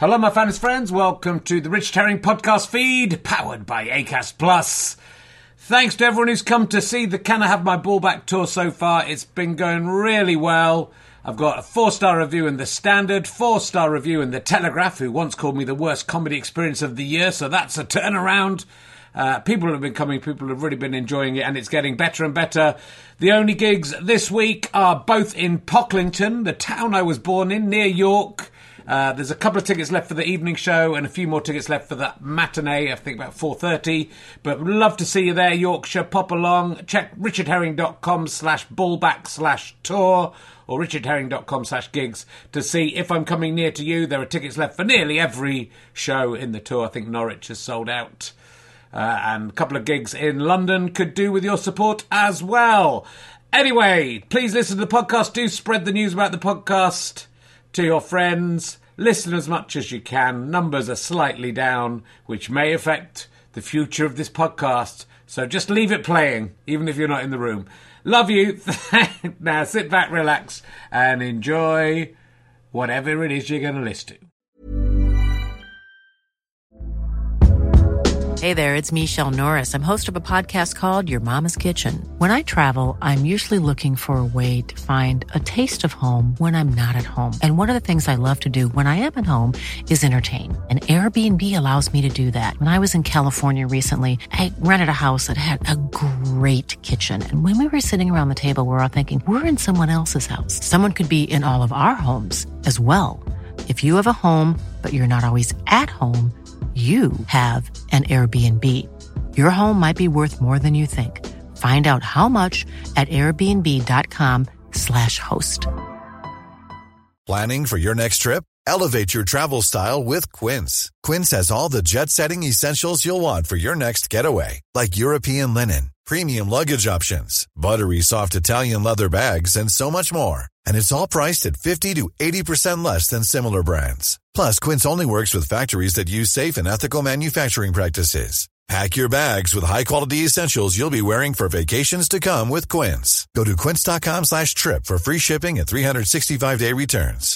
Hello, my fans, friends. Welcome to the Richard Herring podcast feed, powered by Acast Plus. Thanks to everyone who's come to see the Can I Have My Ball Back tour so far. It's been going really well. I've got a 4-star review in The Standard, 4-star review in The Telegraph, who once called me the worst comedy experience of the year, so that's a turnaround. People have been coming, people have really been enjoying it, and it's getting better and better. The only gigs this week are both in Pocklington, the town I was born in, near York. There's a couple of tickets left for the evening show and a few more tickets left for that matinee, I think about 4:30. But we'd love to see you there, Yorkshire. Pop along. Check richardherring.com/ballback/tour or richardherring.com/gigs to see if I'm coming near to you. There are tickets left for nearly every show in the tour. I think Norwich has sold out. And a couple of gigs in London could do with your support as well. Anyway, please listen to the podcast. Do spread the news about the podcast to your friends. Listen as much as you can. Numbers are slightly down, which may affect the future of this podcast. So just leave it playing, even if you're not in the room. Love you. Now sit back, relax, and enjoy whatever it is you're going to listen to. Hey there, it's Michelle Norris. I'm host of a podcast called Your Mama's Kitchen. When I travel, I'm usually looking for a way to find a taste of home when I'm not at home. And one of the things I love to do when I am at home is entertain. And Airbnb allows me to do that. When I was in California recently, I rented a house that had a great kitchen. And when we were sitting around the table, we were all thinking, we're in someone else's house. Someone could be in all of our homes as well. If you have a home, but you're not always at home, you have an Airbnb. Your home might be worth more than you think. Find out how much at airbnb.com/host. Planning for your next trip? Elevate your travel style with Quince. Quince has all the jet-setting essentials you'll want for your next getaway, like European linen, premium luggage options, buttery soft Italian leather bags, and so much more. And it's all priced at 50 to 80% less than similar brands. Plus, Quince only works with factories that use safe and ethical manufacturing practices. Pack your bags with high-quality essentials you'll be wearing for vacations to come with Quince. Go to quince.com/trip for free shipping and 365-day returns.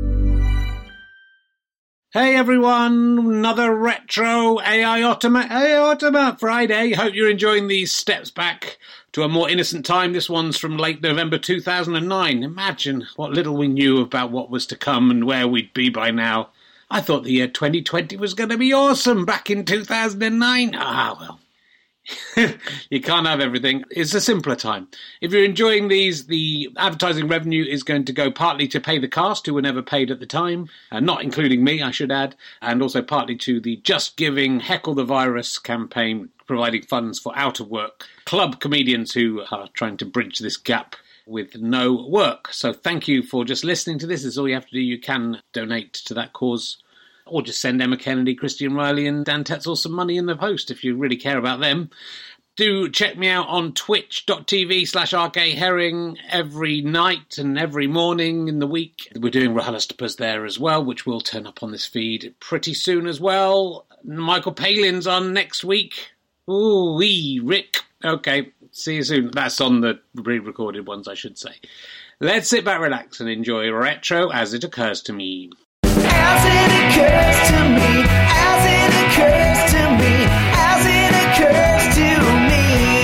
Hey everyone, another retro AI Ottoman Friday. Hope you're enjoying these steps back to a more innocent time. This one's from late November 2009. Imagine what little we knew about what was to come and where we'd be by now. I thought the year 2020 was going to be awesome back in 2009. Ah, well. You can't have everything. It's a simpler time. If you're enjoying these, the advertising revenue is going to go partly to pay the cast who were never paid at the time, not including me, I should add, and also partly to the Just Giving Heckle the Virus campaign, providing funds for out-of-work club comedians who are trying to bridge this gap with no work. So thank you for just listening to this. This is all you have to do. You can donate to that cause, or just send Emma Kennedy, Christian Riley and Dan Tetzel some money in the post if you really care about them. Do check me out on twitch.tv/RKHerring every night and every morning in the week. We're doing RHLSTPs there as well, which will turn up on this feed pretty soon as well. Michael Palin's on next week. Ooh-wee, Rick. Okay, see you soon. That's on the re-recorded ones, I should say. Let's sit back, relax, and enjoy retro as it occurs to me. As it occurs to me, as it occurs to me, as it occurs to me.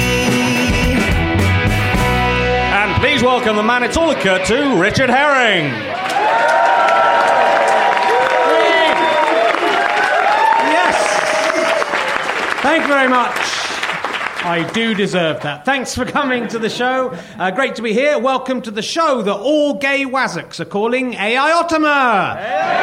And please welcome the man it's all occurred to, Richard Herring. Yes. Thank you very much. I do deserve that. Thanks for coming to the show. Great to be here. Welcome to the show that all gay wazzocks are calling AI Ottoman.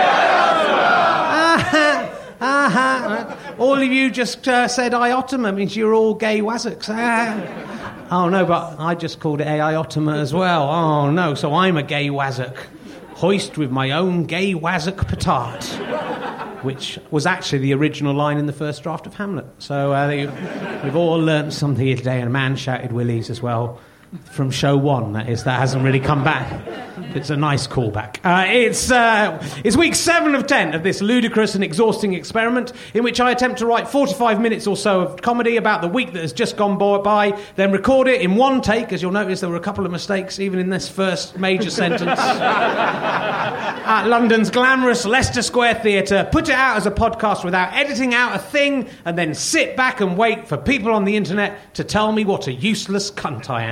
All of you just said AI Ottoman means you're all gay wazzocks. Oh no, but I just called it AI Ottoman as well. Oh no, so I'm a gay wazzock. Hoist with my own gay wazzock petard. Which was actually the original line in the first draft of Hamlet. So we've all learnt something here today, and a man shouted willies as well. From show 1, that is. That hasn't really come back. It's a nice callback. It's week 7 of 10 of this ludicrous and exhausting experiment in which I attempt to write 45 minutes or so of comedy about the week that has just gone by, then record it in one take. As you'll notice, there were a couple of mistakes even in this first major sentence. At London's glamorous Leicester Square Theatre, put it out as a podcast without editing out a thing, and then sit back and wait for people on the internet to tell me what a useless cunt I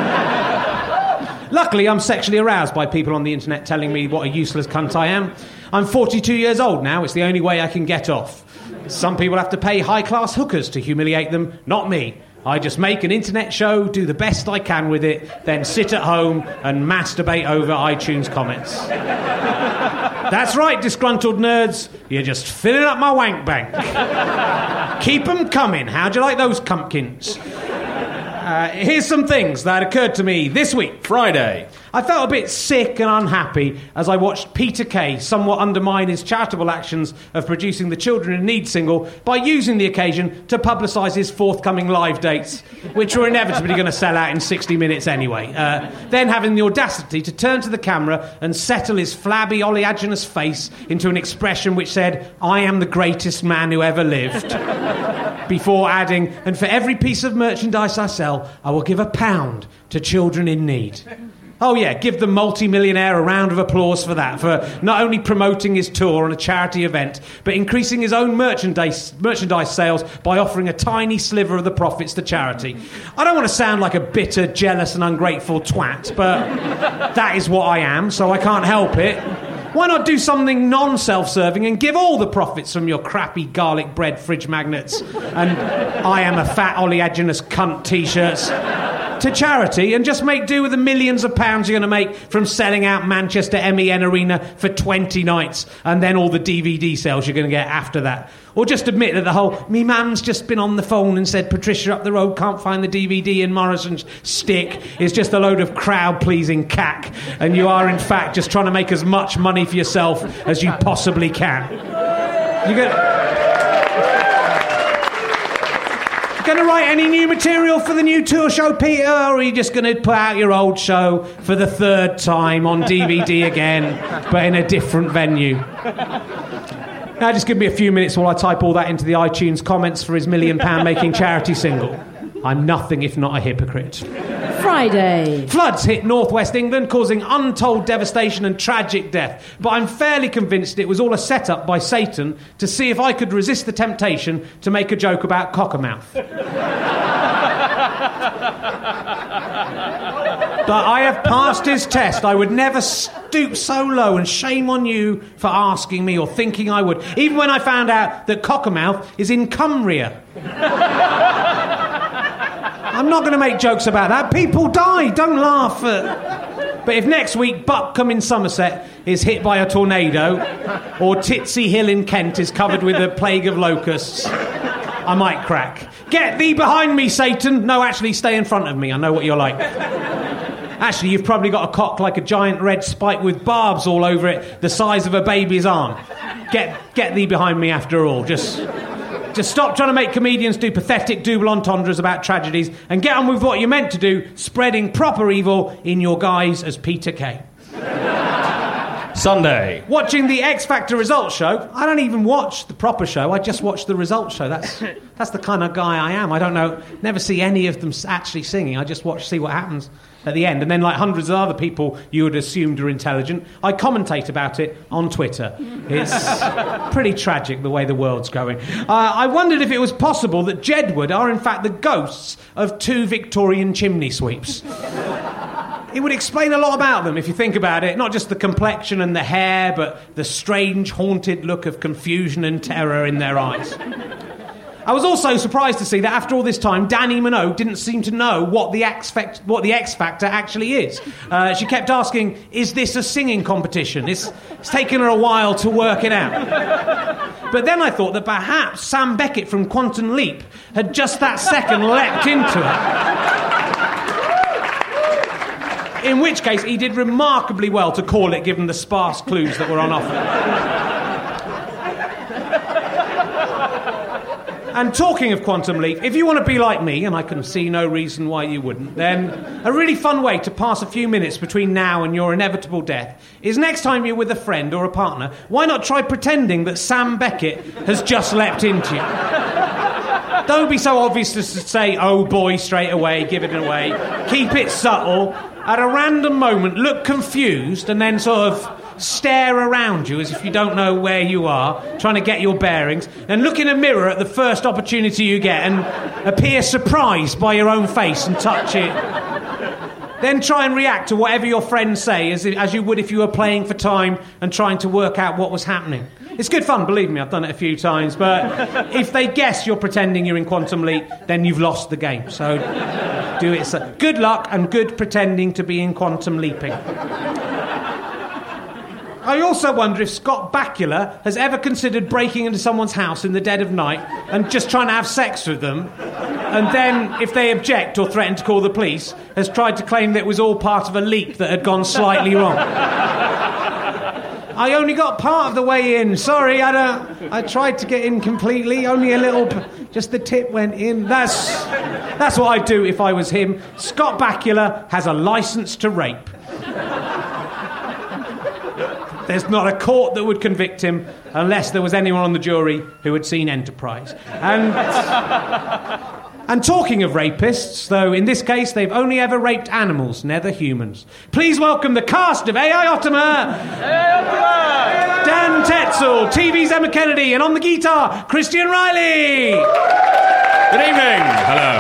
am. Luckily, I'm sexually aroused by people on the internet telling me what a useless cunt I am. I'm 42 years old now. It's the only way I can get off. Some people have to pay high-class hookers to humiliate them, not me. I just make an internet show, do the best I can with it, then sit at home and masturbate over iTunes comments. That's right, disgruntled nerds. You're just filling up my wank bank. Keep them coming. How'd you like those pumpkins? Here's some things that occurred to me this week. Friday. I felt a bit sick and unhappy as I watched Peter Kay somewhat undermine his charitable actions of producing the Children in Need single by using the occasion to publicise his forthcoming live dates, which were inevitably going to sell out in 60 minutes anyway. Then having the audacity to turn to the camera and settle his flabby, oleaginous face into an expression which said, "I am the greatest man who ever lived." Before adding, "And for every piece of merchandise I sell, I will give £1 to Children in Need." Oh yeah, give the multi-millionaire a round of applause for that, for not only promoting his tour on a charity event, but increasing his own merchandise sales by offering a tiny sliver of the profits to charity. I don't want to sound like a bitter, jealous and ungrateful twat, but that is what I am, so I can't help it. Why not do something non-self-serving and give all the profits from your crappy garlic bread fridge magnets and "I am a fat oleaginous cunt" t-shirts to charity, and just make do with the millions of pounds you're going to make from selling out Manchester MEN Arena for 20 nights and then all the DVD sales you're going to get after that. Or just admit that the whole "me man's just been on the phone and said Patricia up the road can't find the DVD in Morrison's stick" is just a load of crowd-pleasing cack, and you are in fact just trying to make as much money for yourself as you possibly can. You're going to write any new material for the new tour show, Peter, or are you just going to put out your old show for the 3rd time on DVD again, but in a different venue? Now just give me a few minutes while I type all that into the iTunes comments for his £1 million making charity single. I'm nothing if not a hypocrite. Friday. Floods hit northwest England, causing untold devastation and tragic death. But I'm fairly convinced it was all a setup by Satan to see if I could resist the temptation to make a joke about Cockermouth. But I have passed his test. I would never stoop so low, and shame on you for asking me or thinking I would, even when I found out that Cockermouth is in Cumbria. I'm not going to make jokes about that. People die. Don't laugh. But if next week Buckham in Somerset is hit by a tornado, or Titsy Hill in Kent is covered with a plague of locusts, I might crack. Get thee behind me, Satan. No, actually, stay in front of me. I know what you're like. Actually, you've probably got a cock like a giant red spike with barbs all over it, the size of a baby's arm. Get thee behind me after all. Just stop trying to make comedians do pathetic double entendres about tragedies and get on with what you're meant to do, spreading proper evil in your guise as Peter Kay. Sunday. Watching the X Factor results show. I don't even watch the proper show. I just watch the results show. That's the kind of guy I am. I don't know, never see any of them actually singing. I just see what happens at the end. And then, like hundreds of other people you would assumed are intelligent, I commentate about it on Twitter. It's pretty tragic the way the world's going. I wondered if it was possible that Jedward are in fact the ghosts of 2 Victorian chimney sweeps. It would explain a lot about them if you think about it. Not just the complexion and the hair, but the strange, haunted look of confusion and terror in their eyes. I was also surprised to see that after all this time, Danny Minogue didn't seem to know what the X Factor actually is. She kept asking, "Is this a singing competition?" It's taken her a while to work it out. But then I thought that perhaps Sam Beckett from Quantum Leap had just that second leapt into it. In which case, he did remarkably well to call it, given the sparse clues that were on offer. And talking of Quantum Leap, if you want to be like me, and I can see no reason why you wouldn't, then a really fun way to pass a few minutes between now and your inevitable death is next time you're with a friend or a partner, why not try pretending that Sam Beckett has just leapt into you? Don't be so obvious as to say, oh boy, straight away, give it away. Keep it subtle. At a random moment, look confused and then sort of stare around you as if you don't know where you are, trying to get your bearings, and look in a mirror at the first opportunity you get and appear surprised by your own face and touch it. Then try and react to whatever your friends say as you would if you were playing for time and trying to work out what was happening. It's good fun, believe me, I've done it a few times, but if they guess you're pretending you're in Quantum Leap, then you've lost the game. So do it. So good luck and good pretending to be in Quantum Leaping. I also wonder if Scott Bakula has ever considered breaking into someone's house in the dead of night and just trying to have sex with them, and then, if they object or threaten to call the police, has tried to claim that it was all part of a leap that had gone slightly wrong. I only got part of the way in. Sorry, I tried to get in completely. Only a little, just the tip went in. That's what I'd do if I was him. Scott Bakula has a licence to rape. There's not a court that would convict him unless there was anyone on the jury who had seen Enterprise. And talking of rapists, though in this case they've only ever raped animals, never humans. Please welcome the cast of AI Ottoman! Dan Tetzel, TV's Emma Kennedy, and on the guitar, Christian Riley! Good evening. Hello.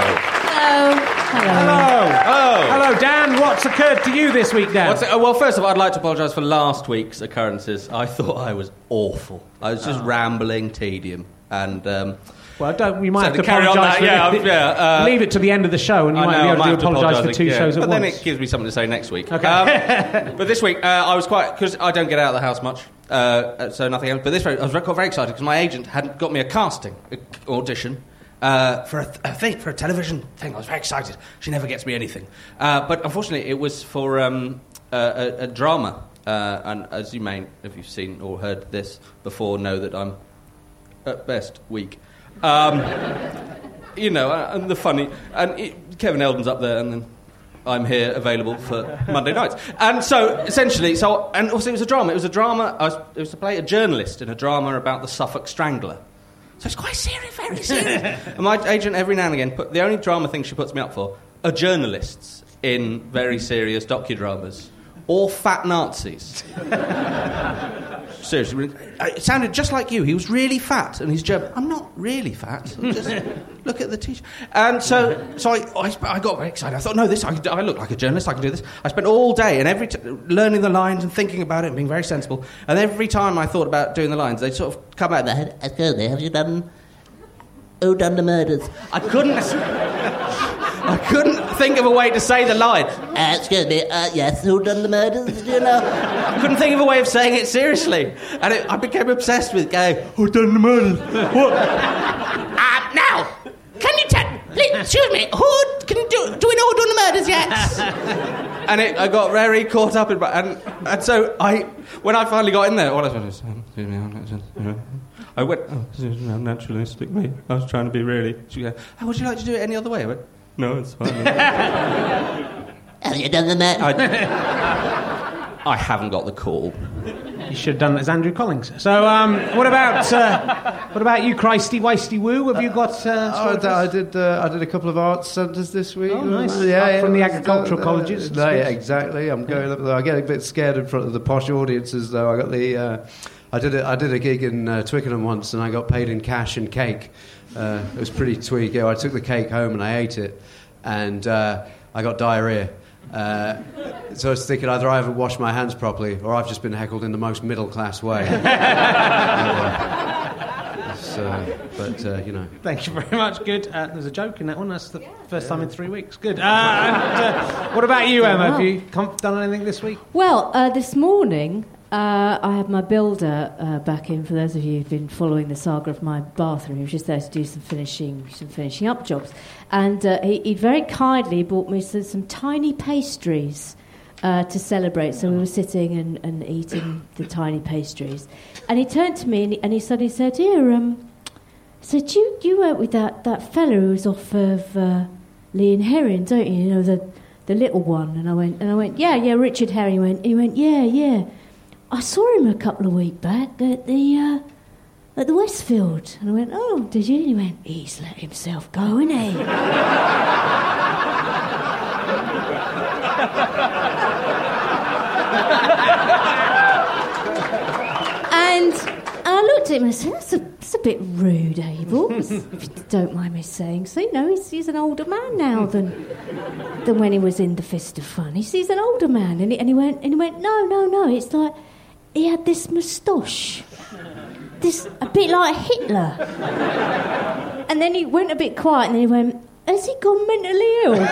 Hello, Dan. What's occurred to you this week, Dan? Well, first of all, I'd like to apologise for last week's occurrences. I thought I was awful. I was just rambling tedium. And, well, you might have to carry on apologise that. leave it to the end of the show, and you might be able to apologise for two shows at once. But then it gives me something to say next week. Okay. But this week, I was quite... Because I don't get out of the house much, so nothing else. But this week, I was very excited because my agent had got me a casting audition for a television thing. I was very excited. She never gets me anything. But unfortunately, it was for a drama. And as you may, if you've seen or heard this before, know that I'm at best weak. You know, and the funny... And Kevin Eldon's up there, and then I'm here available for Monday nights. And so, essentially... And also, it was a drama. It was to play a journalist in a drama about the Suffolk Strangler. So it's quite serious, very serious. And my agent, every now and again, the only drama thing she puts me up for are journalists in very serious docudramas. Or fat Nazis. Seriously, it sounded just like you. He was really fat, and he's German. I'm not really fat. Just look at the T-shirt. And so I got very excited. I thought, no, I look like a journalist. I can do this. I spent all day and learning the lines and thinking about it and being very sensible. And every time I thought about doing the lines, they'd sort of come out. Excuse me, have you done the murders? I couldn't think of a way to say the line. Excuse me, yes, who done the murders, do you know? I couldn't think of a way of saying it seriously. And I became obsessed with going, who done the murders? What? Now, can you tell, please, excuse me, do we know who done the murders yet? And I got very caught up in... And so when I finally got in there, all I said was, excuse me, I went, naturalistic, me. I was trying to be really... She goes, would you like to do it any other way? I went, no, it's fine. Have you done the murder? I haven't got the call. You should have done it as Andrew Collins. So, what about you, Christy Weisty Woo? Have you got? I did a couple of arts centres this week. Oh, nice. Yeah, from the agricultural colleges. Yeah, exactly. I'm going up there. I get a bit scared in front of the posh audiences, though. I got the. I did a gig in Twickenham once, and I got paid in cash and cake. It was pretty tweak. I took the cake home and I ate it, and I got diarrhoea. So I was thinking either I haven't washed my hands properly or I've just been heckled in the most middle-class way. But you know. Thank you very much. Good. There's a joke in that one. That's the first time in 3 weeks. Good. What about you, Emma? Have you done anything this week? Well, this morning... I had my builder back in, for those of you who've been following the saga of my bathroom. He was just there to do some finishing up jobs. And he very kindly bought me some tiny pastries to celebrate. So we were sitting and eating the tiny pastries. And he turned to me and he suddenly said, "Here, said, you work with that fella who's off of Lee and Herring, don't you? You know, the little one. And I went, yeah, Richard Herring. He went, yeah. I saw him a couple of weeks back at the Westfield. And I went, oh, did you? And he went, he's let himself go, isn't he? And I looked at him and I said, that's a bit rude, Abel, if you don't mind me saying. So, you know, he's an older man now than when he was in the Fist of Fun. He's an older man. And he went, no, it's like he had this moustache. A bit like Hitler. And then he went a bit quiet and then he went, has he gone mentally ill?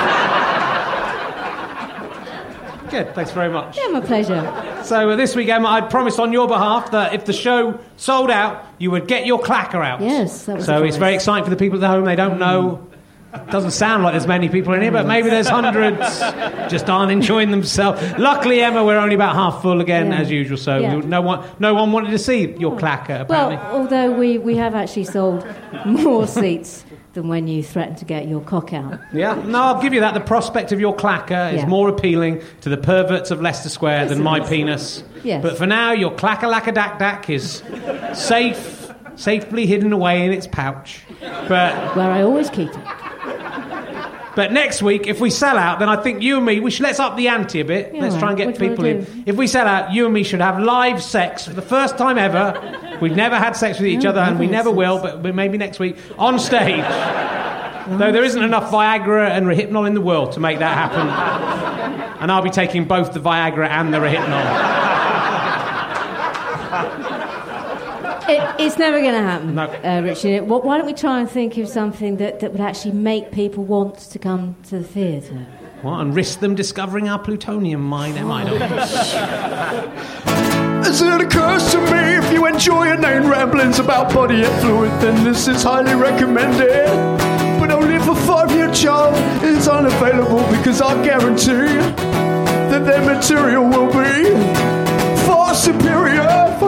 Good, thanks very much. Yeah, my pleasure. So this week, Emma, I promised on your behalf that if the show sold out, you would get your clacker out. Yes, that was So it's very exciting for the people at home. They don't know. It doesn't sound like there's many people in here, but maybe there's hundreds just aren't enjoying themselves. Luckily, Emma, we're only about half full again, as usual, so no one wanted to see your clacker, apparently. Well, although we have actually sold more seats than when you threatened to get your cock out. Yeah, no, I'll give you that. The prospect of your clacker is more appealing to the perverts of Leicester Square than my penis. Yes. But for now, your clacker-lacka-dak-dak is safely hidden away in its pouch. But where I always keep it. But next week, if we sell out, then I think you and me, let's up the ante a bit. Let's try and get people in. If we sell out, you and me should have live sex for the first time ever. We've never had sex with each other, and we never will, but maybe next week, on stage. Though there isn't enough Viagra and Rohypnol in the world to make that happen. And I'll be taking both the Viagra and the Rohypnol. It's never going to happen, no. Richard. Why don't we try and think of something that would actually make people want to come to the theatre? What, and risk them discovering our plutonium mine? As it occurs to me, if you enjoy inane ramblings about body effluent, then this is highly recommended. But only if a 5-year child is unavailable, because I guarantee that their material will be far superior.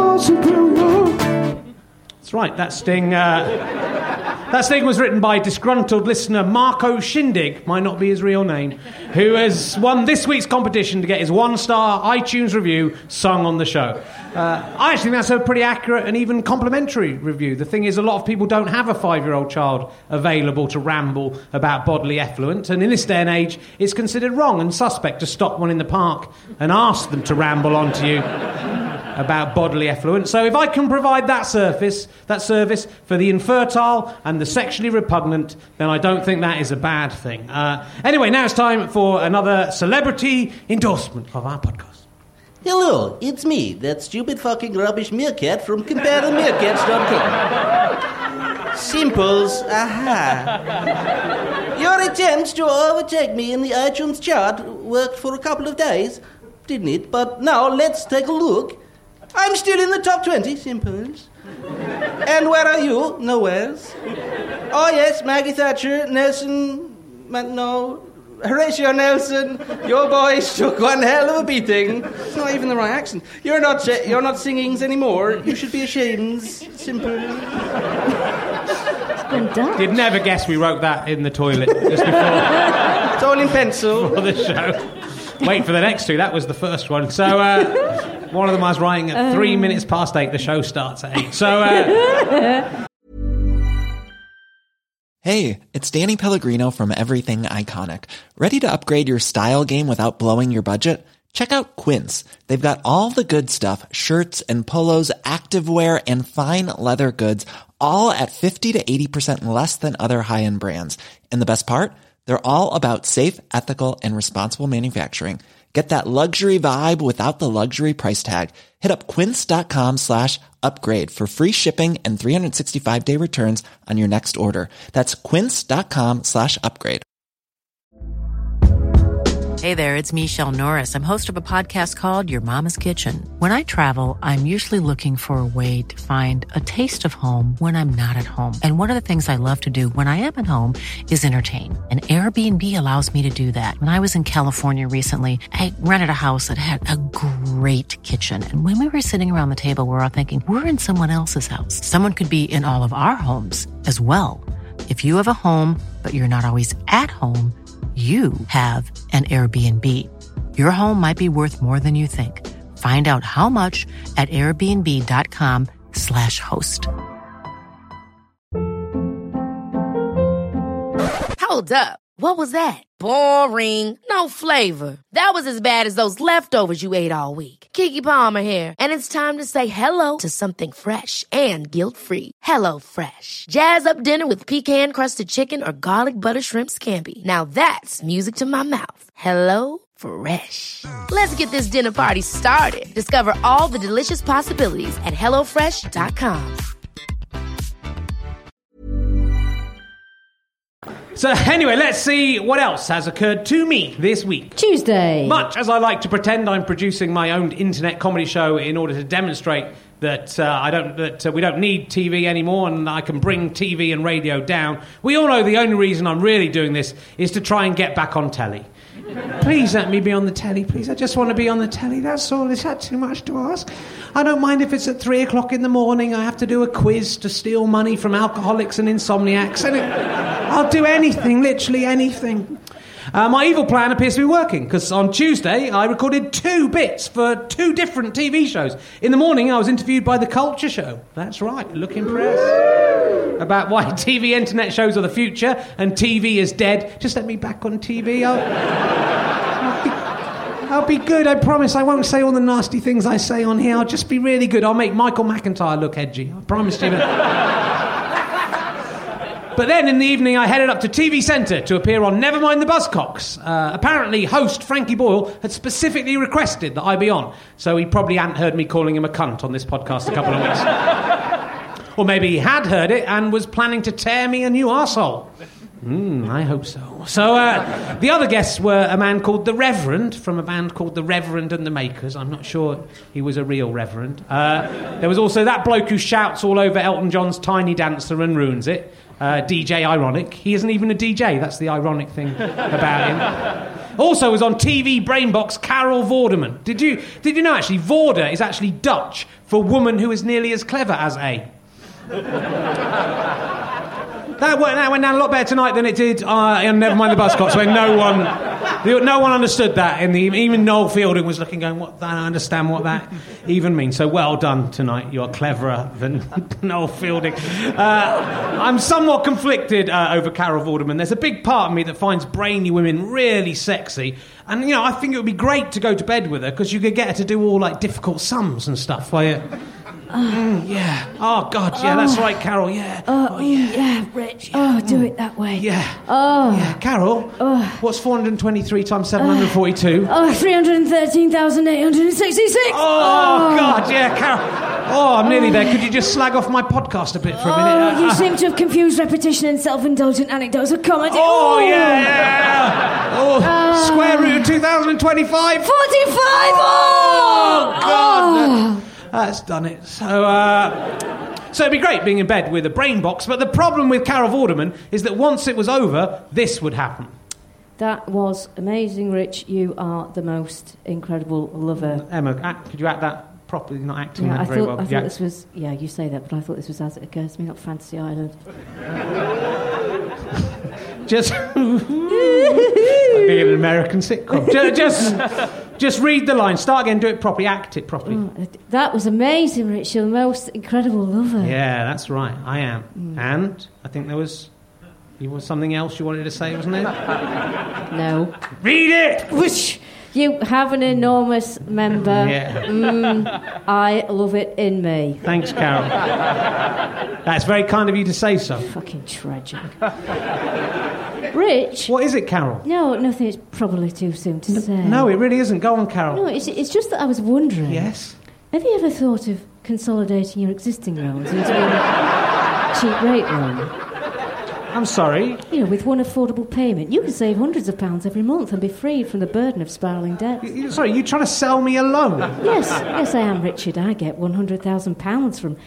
That's right, that sting was written by disgruntled listener Marco Shindig, might not be his real name, who has won this week's competition to get his 1-star iTunes review sung on the show. I actually think that's a pretty accurate and even complimentary review. The thing is, a lot of people don't have a 5-year-old child available to ramble about bodily effluent, and in this day and age, it's considered wrong and suspect to stop one in the park and ask them to ramble on to you about bodily effluent. So if I can provide that service for the infertile and the sexually repugnant, then I don't think that is a bad thing. Anyway, now it's time for another celebrity endorsement of our podcast. Hello, it's me, that stupid fucking rubbish meerkat from comparethemeerkats.com. Simples, aha. Your attempt to overtake me in the iTunes chart worked for a couple of days, didn't it? But now let's take a look. I'm still in the top 20, Simples. And where are you? Nowheres. Oh yes, Maggie Thatcher, Horatio Nelson, your boys took one hell of a beating. It's not even the right accent. You're not singings anymore. You should be ashamed. Simple. You'd never guess we wrote that in the toilet just before. It's all in pencil. For the show. Wait for the next two. That was the first one. So one of them I was writing at 3 minutes past 8. The show starts at 8. So. Hey, it's Danny Pellegrino from Everything Iconic. Ready to upgrade your style game without blowing your budget? Check out Quince. They've got all the good stuff, shirts and polos, activewear, and fine leather goods, all at 50 to 80% less than other high-end brands. And the best part? They're all about safe, ethical, and responsible manufacturing. Get that luxury vibe without the luxury price tag. Hit up quince.com/upgrade for free shipping and 365-day returns on your next order. That's quince.com/upgrade. Hey there, it's Michelle Norris. I'm host of a podcast called Your Mama's Kitchen. When I travel, I'm usually looking for a way to find a taste of home when I'm not at home. And one of the things I love to do when I am at home is entertain. And Airbnb allows me to do that. When I was in California recently, I rented a house that had a great kitchen. And when we were sitting around the table, we're all thinking, we're in someone else's house. Someone could be in all of our homes as well. If you have a home, but you're not always at home, you have an Airbnb. Your home might be worth more than you think. Find out how much at airbnb.com/host. Hold up. What was that? Boring. No flavor. That was as bad as those leftovers you ate all week. Keke Palmer here, and it's time to say hello to something fresh and guilt-free. Hello Fresh. Jazz up dinner with pecan-crusted chicken or garlic butter shrimp scampi. Now that's music to my mouth. Hello Fresh. Let's get this dinner party started. Discover all the delicious possibilities at HelloFresh.com. So anyway, let's see what else has occurred to me this week. Tuesday. Much as I like to pretend I'm producing my own internet comedy show in order to demonstrate that we don't need TV anymore and I can bring TV and radio down, we all know the only reason I'm really doing this is to try and get back on telly. Please let me be on the telly, please. I just want to be on the telly, that's all. Is that too much to ask? I don't mind if it's at 3 o'clock in the morning. I have to do a quiz to steal money from alcoholics and insomniacs. And I'll do anything, literally anything. My evil plan appears to be working, because on Tuesday I recorded 2 bits for 2 different TV shows. In the morning I was interviewed by The Culture Show. That's right, look impressed. About why TV internet shows are the future and TV is dead. Just let me back on TV. I'll be good, I promise. I won't say all the nasty things I say on here. I'll just be really good. I'll make Michael McIntyre look edgy. I promise you. But then in the evening I headed up to TV Centre to appear on Nevermind the Buzzcocks. Apparently host Frankie Boyle had specifically requested that I be on, so he probably hadn't heard me calling him a cunt on this podcast a couple of weeks. Or maybe he had heard it and was planning to tear me a new arsehole. I hope so. So the other guests were a man called The Reverend from a band called The Reverend and the Makers. I'm not sure he was a real reverend. There was also that bloke who shouts all over Elton John's Tiny Dancer and ruins it. DJ Ironic. He isn't even a DJ, that's the ironic thing about him. Also was on TV Brainbox Carol Vorderman. Did you know actually Vorder is actually Dutch for woman who is nearly as clever as A? That went down a lot better tonight than it did on Nevermind the Buzzcocks, when no one understood that. Even Noel Fielding was looking, going, "What? I don't understand what that even means." So well done tonight. You're cleverer than Noel Fielding. I'm somewhat conflicted over Carol Vorderman. There's a big part of me that finds brainy women really sexy, and I think it would be great to go to bed with her because you could get her to do all like difficult sums and stuff. Yeah. Oh, God, yeah, that's right, Carol, yeah. Yeah, Rich. Yeah. Do it that way. Yeah. Yeah, Carol, what's 423 times 742? 313,866. Oh, God, yeah, Carol. Oh, I'm nearly there. Could you just slag off my podcast a bit for a minute? You seem to have confused repetition and self-indulgent anecdotes with comedy. Oh, yeah. Square root of 2025? 45! Oh, God. That's done it. So it'd be great being in bed with a brain box, but the problem with Carol Vorderman is that once it was over, this would happen. That was amazing, Rich. You are the most incredible lover. Emma, could you act that properly? You're not acting that very well. I thought this was... Yeah, you say that, but I thought this was As It Occurs to Me, not Fantasy Island. Just... like being an American sitcom. Just read the line. Start again. Do it properly. Act it properly. That was amazing, Rich. You're the most incredible lover. Yeah, that's right. I am. And I think there was something else you wanted to say, wasn't there? No. Read it! Whoosh! You have an enormous member. Yeah. I love it in me. Thanks, Carol. That's very kind of you to say so. Fucking tragic. Rich? What is it, Carol? No, nothing. It's probably too soon to say. No, it really isn't. Go on, Carol. No, it's just that I was wondering. Yes? Have you ever thought of consolidating your existing roles into a cheap rate one? I'm sorry? You know, with one affordable payment, you can save hundreds of pounds every month and be freed from the burden of spiralling debt. Sorry, you trying to sell me a loan? Yes, I am, Richard. I get £100,000 from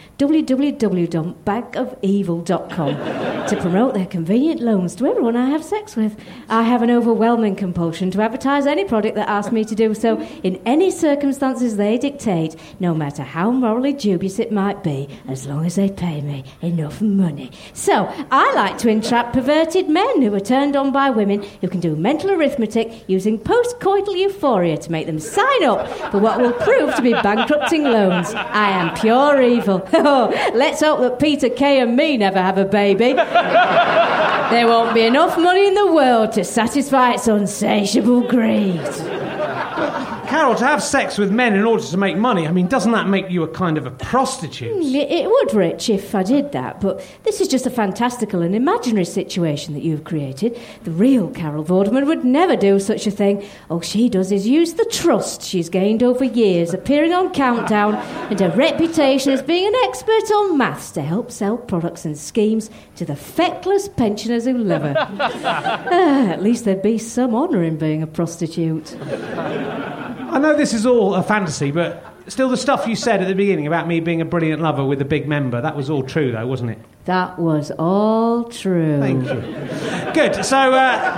www.bankofevil.com to promote their convenient loans to everyone I have sex with. I have an overwhelming compulsion to advertise any product that asks me to do so in any circumstances they dictate, no matter how morally dubious it might be, as long as they pay me enough money. So, I like to entrap perverted men who are turned on by women who can do mental arithmetic using post-coital euphoria to make them sign up for what will prove to be bankrupting loans. I am pure evil. Let's hope that Peter Kay and me never have a baby. There won't be enough money in the world to satisfy its insatiable greed. Carol, to have sex with men in order to make money, I mean, doesn't that make you a kind of a prostitute? It would, Rich, if I did that, but this is just a fantastical and imaginary situation that you've created. The real Carol Vorderman would never do such a thing. All she does is use the trust she's gained over years, appearing on Countdown, and her reputation as being an expert on maths to help sell products and schemes to the feckless pensioners who love her. At least there'd be some honour in being a prostitute. I know this is all a fantasy, but still the stuff you said at the beginning about me being a brilliant lover with a big member, that was all true, though, wasn't it? That was all true. Thank you. Good. So,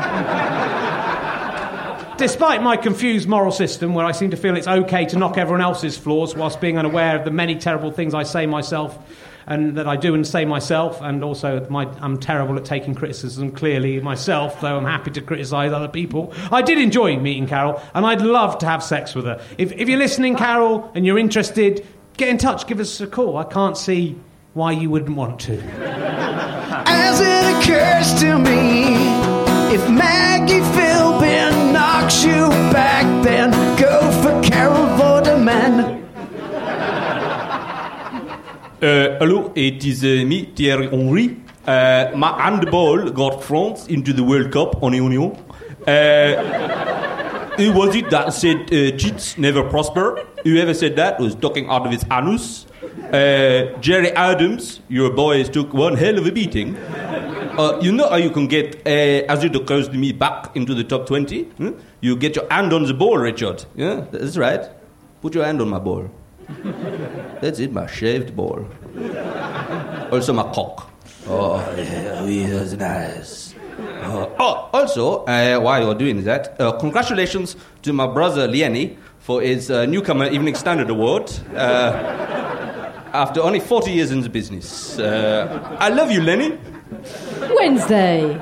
despite my confused moral system, where I seem to feel it's okay to knock everyone else's flaws whilst being unaware of the many terrible things I say myself, and that I do and say myself, and also I'm terrible at taking criticism clearly myself, though I'm happy to criticise other people. I did enjoy meeting Carol, and I'd love to have sex with her. If you're listening, Carol, and you're interested, get in touch, give us a call. I can't see why you wouldn't want to. As it occurs to me, if Maggie Philbin knocks you back, then go for Carol Vorderman. Hello, it is me, Thierry Henry. My handball got France into the World Cup on Union. Who was it that said cheats never prosper? Whoever said that was talking out of his anus. Jerry Adams, your boys took one hell of a beating. You know how you can get, as it occurs to me, back into the top 20? You get your hand on the ball, Richard. Yeah, that's right. Put your hand on my ball. That's it, my shaved ball. Also my cock. Oh, yeah, that's nice. Also, while you're doing that, congratulations to my brother Lenny for his Newcomer Evening Standard Award. After only 40 years in the business. I love you, Lenny. Wednesday.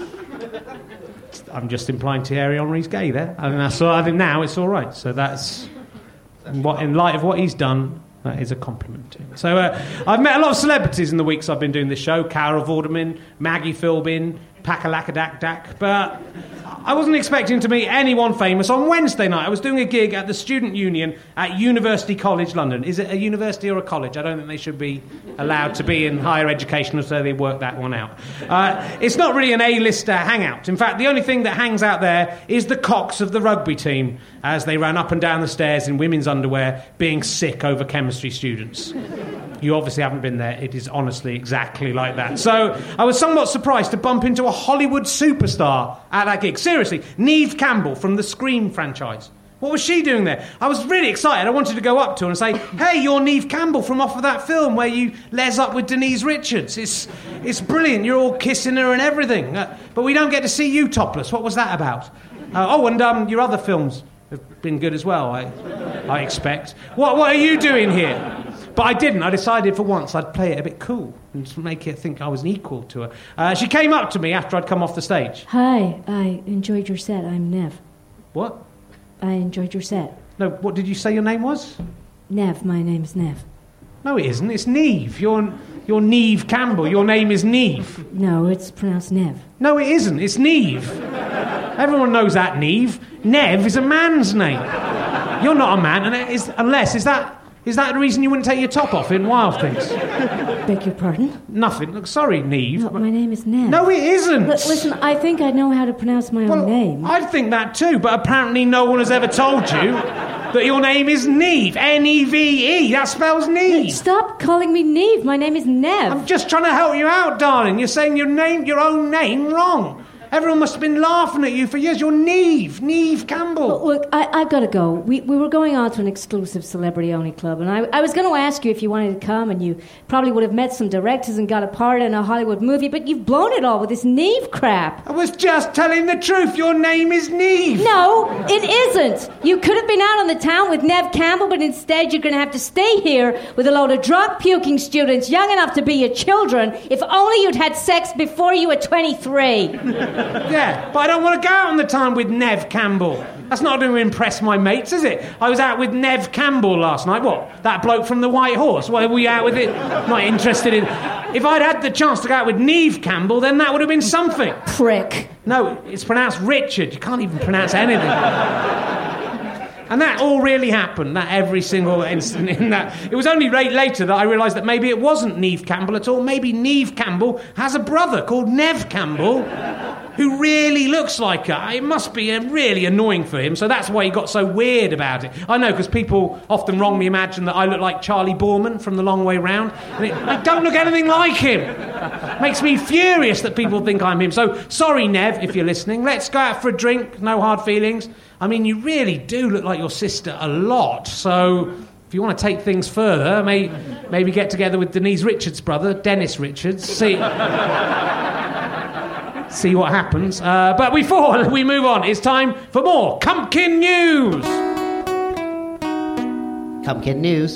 I'm just implying Thierry Henry's gay there. I think now it's all right. So that's... in light of what he's done, that is a compliment to him. So I've met a lot of celebrities in the weeks I've been doing this show. Carol Vorderman, Maggie Philbin, Pakalakadak, but I wasn't expecting to meet anyone famous. On Wednesday night, I was doing a gig at the Student Union at University College London. Is it a university or a college? I don't think they should be allowed to be in higher education, so they work that one out. It's not really an A-lister hangout. In fact, the only thing that hangs out there is the cocks of the rugby team as they ran up and down the stairs in women's underwear, being sick over chemistry students. You obviously haven't been there. It is honestly exactly like that. So I was somewhat surprised to bump into a Hollywood superstar at that gig. Seriously, Neve Campbell from the Scream franchise. What was she doing there? I was really excited. I wanted to go up to her and say, hey, you're Neve Campbell from off of that film where you les up with Denise Richards. It's brilliant. You're all kissing her and everything. But we don't get to see you topless. What was that about? And your other films have been good as well, I expect. What are you doing here? But I didn't. I decided for once I'd play it a bit cool and make her think I was an equal to her. She came up to me after I'd come off the stage. Hi, I enjoyed your set. I'm Nev. What? I enjoyed your set. No, what did you say your name was? Nev, my name's Nev. No, it isn't. It's Neve. You're Neve Campbell. Your name is Neve. No, it's pronounced Nev. No, it isn't. It's Neve. Everyone knows that, Neve. Nev is a man's name. You're not a man, and is that the reason you wouldn't take your top off in Wild Things? Beg your pardon? Nothing. Look, sorry, Neve. No, my name is Nev. No, it isn't. Listen, I think I know how to pronounce my own name. I'd think that too, but apparently no one has ever told you. that your name is Neve. N-E-V-E. That spells Neve. Stop calling me Neve. My name is Nev. I'm just trying to help you out, darling. You're saying your own name wrong. Everyone must have been laughing at you for years. You're Neve Campbell. Look, I've got to go. We were going on to an exclusive celebrity-only club, and I was going to ask you if you wanted to come, and you probably would have met some directors and got a part in a Hollywood movie, but you've blown it all with this Neve crap. I was just telling the truth. Your name is Neve. No, it isn't. You could have been out on the town with Nev Campbell, but instead you're going to have to stay here with a load of drug-puking students young enough to be your children. If only you'd had sex before you were 23. Yeah, but I don't want to go out on the time with Nev Campbell. That's not going to impress my mates, is it? I was out with Nev Campbell last night. What? That bloke from the White Horse? Why were you out with it? Not interested in... If I'd had the chance to go out with Neve Campbell, then that would have been something. Prick. No, it's pronounced Richard. You can't even pronounce anything. And that all really happened, that every single instant in that. It was only later that I realised that maybe it wasn't Neve Campbell at all. Maybe Neve Campbell has a brother called Nev Campbell who really looks like her. It must be really annoying for him, so that's why he got so weird about it. I know, because people often wrongly imagine that I look like Charlie Borman from The Long Way Round, and I don't look anything like him. Makes me furious that people think I'm him. So, sorry, Nev, if you're listening. Let's go out for a drink, no hard feelings. I mean, you really do look like your sister a lot, so if you want to take things further, maybe get together with Denise Richards' brother, Dennis Richards, see what happens. But before we move on, it's time for more Cumpkin News. Cumpkin News.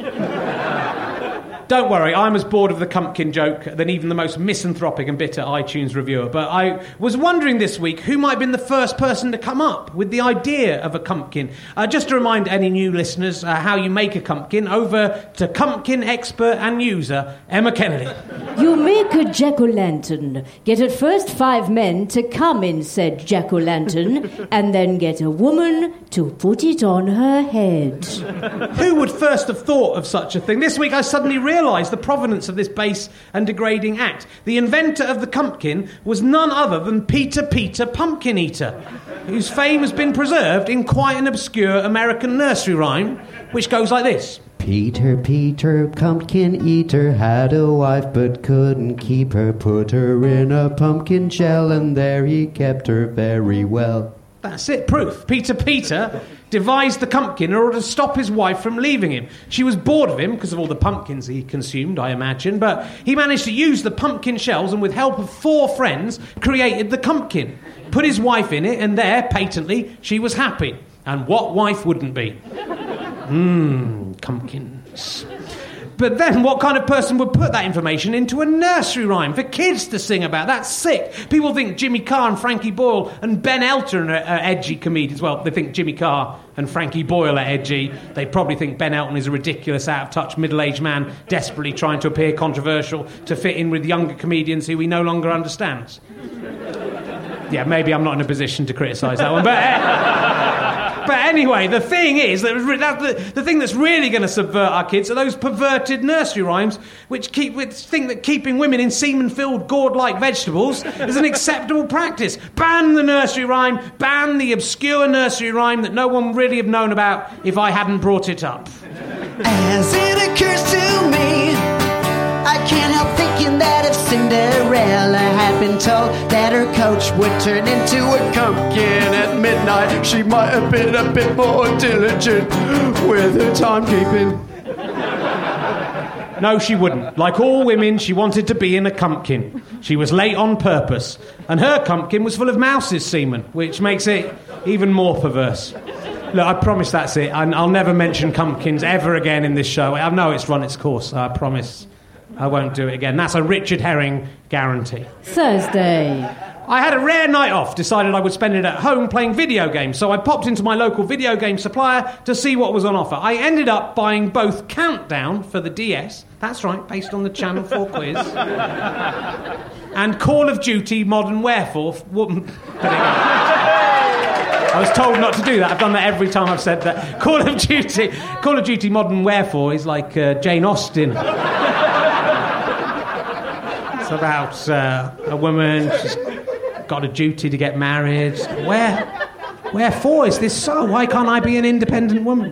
Don't worry, I'm as bored of the Cumpkin joke than even the most misanthropic and bitter iTunes reviewer. But I was wondering this week who might have been the first person to come up with the idea of a Cumpkin. Just to remind any new listeners how you make a Cumpkin, over to Cumpkin expert and user, Emma Kennedy. You make a jack-o'-lantern. Get at first 5 men to come in said jack-o'-lantern, and then get a woman to put it on her head. Who would first have thought of such a thing? This week I suddenly realised the provenance of this base and degrading act. The inventor of the Cumpkin was none other than Peter Pumpkin Eater, whose fame has been preserved in quite an obscure American nursery rhyme, which goes like this. Peter Pumpkin Eater had a wife but couldn't keep her. Put her in a pumpkin shell and there he kept her very well. That's it, proof. Peter devised the Cumpkin in order to stop his wife from leaving him. She was bored of him because of all the pumpkins he consumed, I imagine, but he managed to use the pumpkin shells and with help of 4 friends created the Cumpkin. Put his wife in it and there, patently, she was happy. And what wife wouldn't be? Cumpkins. But then what kind of person would put that information into a nursery rhyme for kids to sing about? That's sick. People think Jimmy Carr and Frankie Boyle and Ben Elton are edgy comedians. Well, they think Jimmy Carr and Frankie Boyle are edgy. They probably think Ben Elton is a ridiculous, out-of-touch, middle-aged man desperately trying to appear controversial to fit in with younger comedians who he no longer understands. Yeah, maybe I'm not in a position to criticise that one, but anyway, the thing is, the thing that's really going to subvert our kids are those perverted nursery rhymes which think that keeping women in semen-filled gourd-like vegetables is an acceptable practice. Ban the nursery rhyme, ban the obscure nursery rhyme that no one really have known about if I hadn't brought it up. As it occurs to me, I can't help thinking that if Cinderella had been told that her coach would turn into a Cumpkin at midnight, she might have been a bit more diligent with her timekeeping. No, she wouldn't. Like all women, she wanted to be in a Cumpkin. She was late on purpose. And her Cumpkin was full of mouse's semen, which makes it even more perverse. Look, I promise that's it. I'll never mention Cumpkins ever again in this show. I know it's run its course. I promise I won't do it again. That's a Richard Herring guarantee. Thursday. I had a rare night off, decided I would spend it at home playing video games, so I popped into my local video game supplier to see what was on offer. I ended up buying both Countdown for the DS, that's right, based on the Channel 4 quiz, and Call of Duty Modern Warfare. I was told not to do that. I've done that every time I've said that. Call of Duty Modern Warfare is like Jane Austen. It's about a woman, she's got a duty to get married. Wherefore is this so? Why can't I be an independent woman?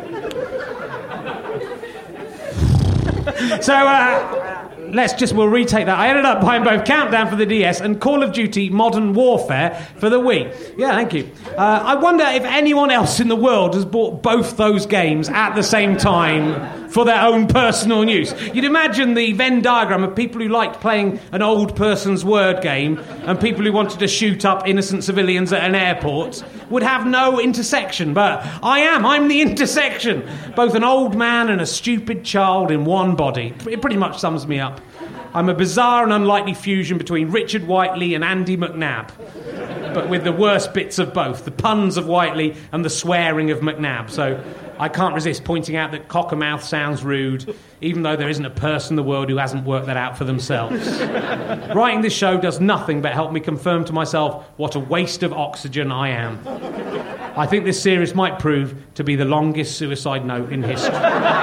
So, we'll retake that. I ended up buying both Countdown for the DS and Call of Duty Modern Warfare for the Wii. Yeah, thank you. I wonder if anyone else in the world has bought both those games at the same time for their own personal use. You'd imagine the Venn diagram of people who liked playing an old person's word game and people who wanted to shoot up innocent civilians at an airport would have no intersection, but I'm the intersection. Both an old man and a stupid child in one body. It pretty much sums me up. I'm a bizarre and unlikely fusion between Richard Whiteley and Andy McNabb, but with the worst bits of both, the puns of Whiteley and the swearing of McNabb. So I can't resist pointing out that cockamouth sounds rude, even though there isn't a person in the world who hasn't worked that out for themselves. Writing this show does nothing but help me confirm to myself what a waste of oxygen I am. I think this series might prove to be the longest suicide note in history.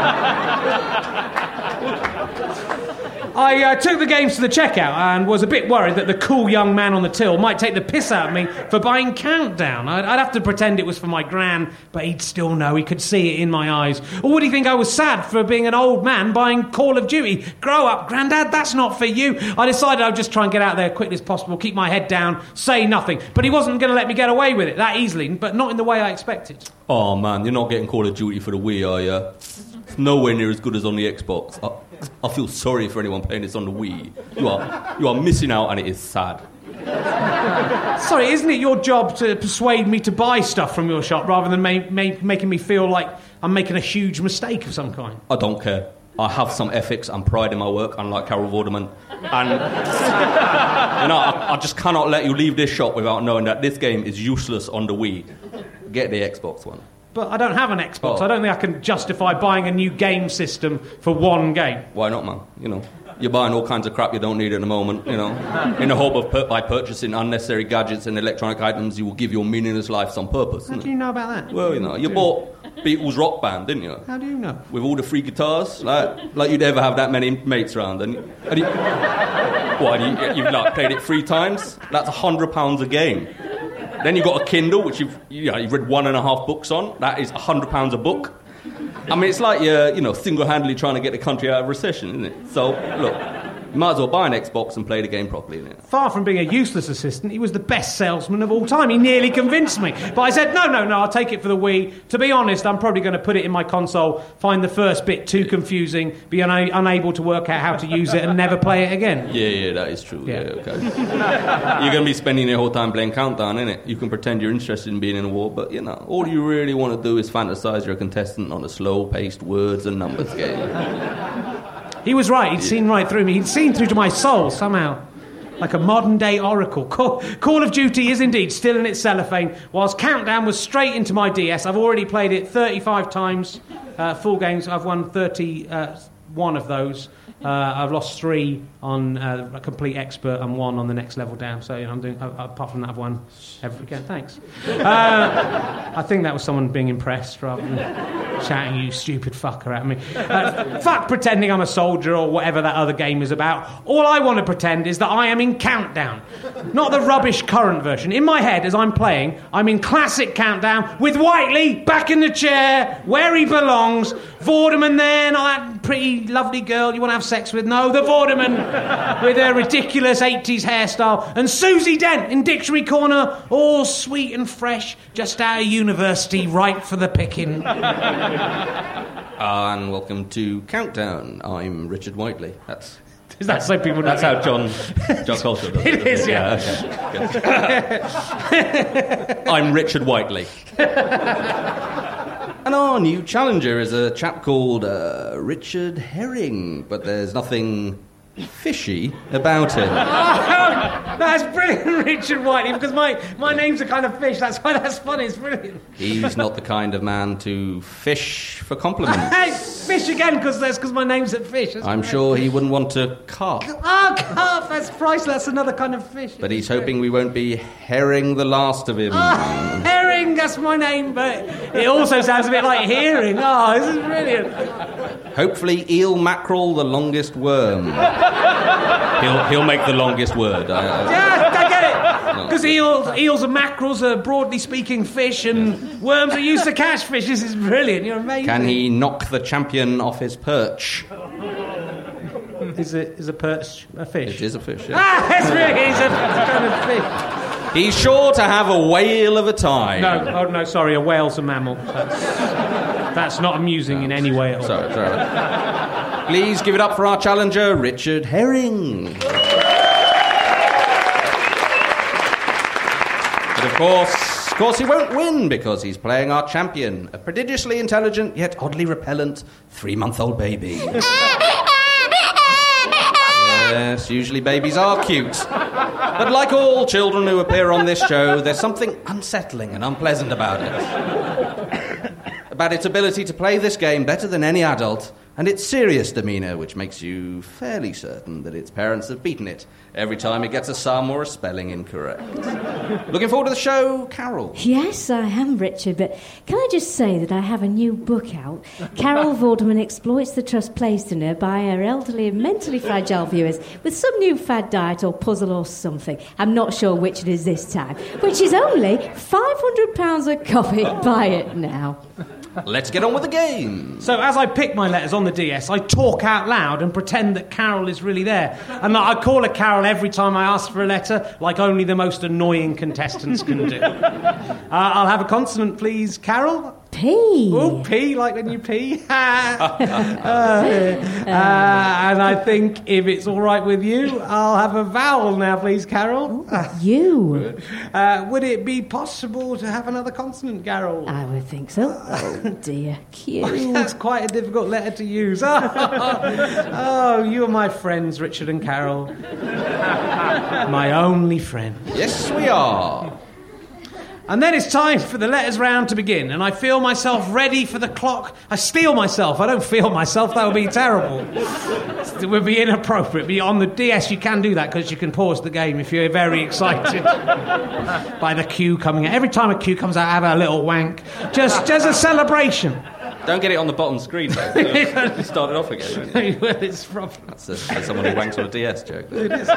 I took the games to the checkout and was a bit worried that the cool young man on the till might take the piss out of me for buying Countdown. I'd have to pretend it was for my gran, but he'd still know. He could see it in my eyes. Or would he think I was sad for being an old man buying Call of Duty? Grow up, Grandad, that's not for you. I decided I'd just try and get out there as quickly as possible, keep my head down, say nothing. But he wasn't going to let me get away with it that easily, but not in the way I expected. Oh, man, you're not getting Call of Duty for the Wii, are you? It's nowhere near as good as on the Xbox. I feel sorry for anyone playing this on the Wii. You are missing out, and it is sad. Sorry, isn't it your job to persuade me to buy stuff from your shop rather than making me feel like I'm making a huge mistake of some kind? I don't care. I have some ethics and pride in my work, unlike Carol Vorderman. And I just cannot let you leave this shop without knowing that this game is useless on the Wii. Get the Xbox one. But I don't have an Xbox. Oh. I don't think I can justify buying a new game system for one game. Why not, man? You're buying all kinds of crap you don't need at the moment, in the hope of by purchasing unnecessary gadgets and electronic items, you will give your meaningless life some purpose. How do you know about that? Well, you bought Beatles Rock Band, didn't you? How do you know? With all the free guitars, like you'd ever have that many mates around. And you've played it 3 times? That's £100 a game. Then you've got a Kindle, which you've read 1.5 books on. That is £100 a book. I mean, it's like you're, single-handedly trying to get the country out of recession, isn't it? So, look, you might as well buy an Xbox and play the game properly, isn't it? Far from being a useless assistant, he was the best salesman of all time. He nearly convinced me. But I said, no, I'll take it for the Wii. To be honest, I'm probably going to put it in my console, find the first bit too confusing, be unable to work out how to use it, and never play it again. Yeah, that is true. Yeah, okay. You're going to be spending your whole time playing Countdown, innit? You can pretend you're interested in being in a war, but, all you really want to do is fantasize you're a contestant on a slow-paced words and numbers game. He was right. He'd seen right through me. He'd seen through to my soul somehow. Like a modern-day oracle. Call of Duty is indeed still in its cellophane, whilst Countdown was straight into my DS. I've already played it 35 times, full games. I've won 31 of those. I've lost 3 on a complete expert and 1 on the next level down. So I'm doing. Apart from that, I've won every game. Thanks. I think that was someone being impressed rather than shouting "you stupid fucker" at me. Fuck pretending I'm a soldier or whatever that other game is about. All I want to pretend is that I am in Countdown, not the rubbish current version. In my head, as I'm playing, I'm in classic Countdown with Whiteley back in the chair where he belongs. Vorderman there, not that pretty lovely girl you want to have sex with. No, the Vorderman with her ridiculous 80s hairstyle. And Susie Dent in Dictionary Corner, all sweet and fresh, just out of university, ripe for the picking. And welcome to Countdown. I'm Richard Whiteley. Is that so people know? That's how John Coltrane does it. It is, yeah. Okay. I'm Richard Whiteley. And our new challenger is a chap called Richard Herring, but there's nothing fishy about him. Oh, that's brilliant, Richard Whiteley, because my name's a kind of fish. That's why that's funny. It's brilliant. He's not the kind of man to fish for compliments. Hey, fish again, because my name's a fish. I'm sure he wouldn't want to carp. Oh, carp, that's priceless. That's another kind of fish. But he's hoping we won't be herring the last of him. Oh, Herring, that's my name, but it also sounds a bit like hearing. Oh, this is brilliant. Hopefully eel mackerel the longest worm. He'll make the longest word. Yeah, I get it. No. Because eels and mackerels are broadly speaking fish, and worms are used to catch fish. This is brilliant. You're amazing. Can he knock the champion off his perch? Is a perch a fish? It is a fish, yeah. It's really, he's a kind of fish. He's sure to have a whale of a time. No, sorry, a whale's a mammal. That's not amusing in any way at all. Sorry. Please give it up for our challenger, Richard Herring. But of course he won't win because he's playing our champion, a prodigiously intelligent yet oddly repellent 3-month-old baby. Yes, usually babies are cute. But like all children who appear on this show, there's something unsettling and unpleasant about it. About its ability to play this game better than any adult, and its serious demeanour, which makes you fairly certain that its parents have beaten it every time it gets a sum or a spelling incorrect. Looking forward to the show, Carol? Yes, I am, Richard, but can I just say that I have a new book out? Carol Vorderman exploits the trust placed in her by her elderly and mentally fragile viewers with some new fad diet or puzzle or something. I'm not sure which it is this time, which is only £500 a copy. Buy it now. Let's get on with the game. So as I pick my letters on the DS, I talk out loud and pretend that Carol is really there. And that I call her Carol every time I ask for a letter, like only the most annoying contestants can do. I'll have a consonant, please, Carol. P. Oh, P, like when you pee. And I think if it's all right with you, I'll have a vowel now, please, Carol. You. Would it be possible to have another consonant, Carol? I would think so. Oh, dear. Q. That's quite a difficult letter to use. Oh, you are my friends, Richard and Carol. My only friend. Yes, we are. And then it's time for the letters round to begin, and I feel myself ready for the clock. I steal myself. I don't feel myself. That would be terrible. It would be inappropriate. But on the DS, you can do that because you can pause the game if you're very excited by the cue coming out. Every time a cue comes out, I have a little wank. Just as a celebration. Don't get it on the bottom screen, though. You start it off again. Well, it's probably... That's someone who wanks on a DS joke. It is.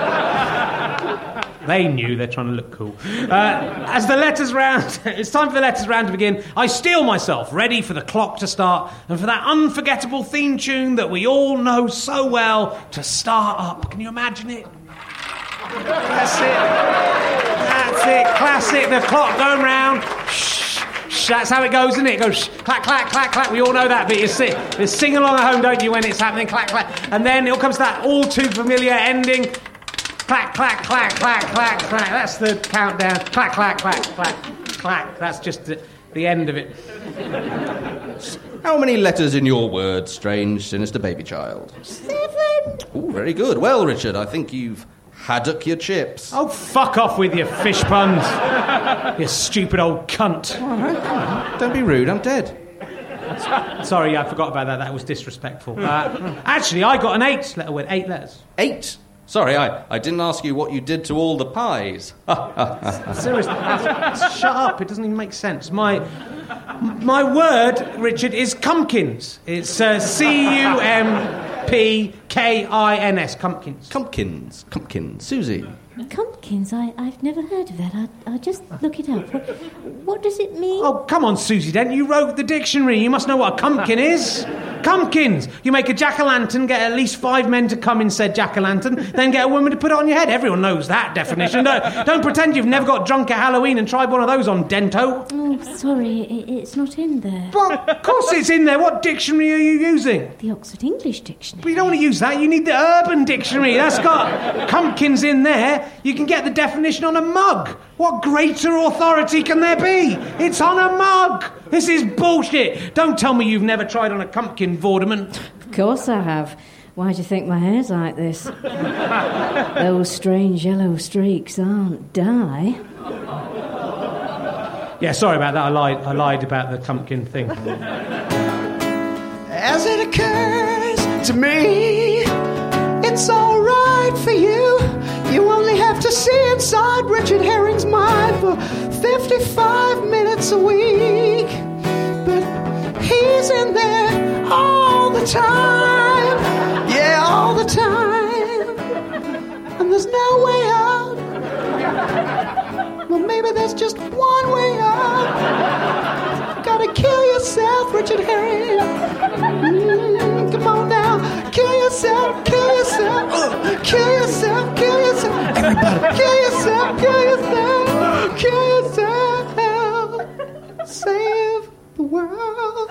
They knew. They're trying to look cool. As the letters round... It's time for the letters round to begin. I steel myself, ready for the clock to start, and for that unforgettable theme tune that we all know so well to start up. Can you imagine it? That's it. Classic. The clock going round. That's how it goes, isn't it? It goes clack, clack, clack, clack. We all know that bit. You sing along at home, don't you, when it's happening? Clack, clack. And then it comes to that all too familiar ending. Clack, clack, clack, clack, clack, clack. That's the countdown. Clack, clack, clack, clack, clack. That's just the end of it. How many letters in your word, strange, sinister baby child? 7. Oh, very good. Well, Richard, I think you've haddock your chips. Oh, fuck off with your fish puns. You stupid old cunt. All right, come on. Don't be rude, I'm dead. Sorry, I forgot about that. That was disrespectful. Actually, I got an 8-letter word. 8 letters. 8? Sorry, I didn't ask you what you did to all the pies. Seriously, shut up. It doesn't even make sense. My word, Richard, is cumpkins. It's C-U-M-P-K-I-N-S. Cumpkins. Cumpkins. Susie. Cumpkins? I've never heard of that. I'll just look it up. What does it mean? Oh, come on, Susie Dent. You wrote the dictionary. You must know what a cumpkin is. Cumpkins. You make a jack-o'-lantern, get at least 5 men to come in said jack-o'-lantern, then get a woman to put it on your head. Everyone knows that definition. Don't pretend you've never got drunk at Halloween and tried one of those on Dento. Oh, sorry. It's not in there. Well, of course it's in there. What dictionary are you using? The Oxford English Dictionary. But you don't want to use that. You need the Urban Dictionary. That's got cumpkins in there. You can get the definition on a mug. What greater authority can there be? It's on a mug. This is bullshit. Don't tell me you've never tried on a cumpkin, Vorderman. Of course I have. Why do you think my hair's like this? Those strange yellow streaks aren't dye. Yeah, sorry about that. I lied about the pumpkin thing. As it occurs to me, it's all right for you. You only have to see inside Richard Herring's mind for 55 minutes a week. But he's in there all the time. Yeah, all the time. And there's no way out. Richard Herring. Come on now, kill yourself, kill yourself, kill yourself, kill yourself. Everybody, kill yourself, kill yourself, kill yourself. Save the world.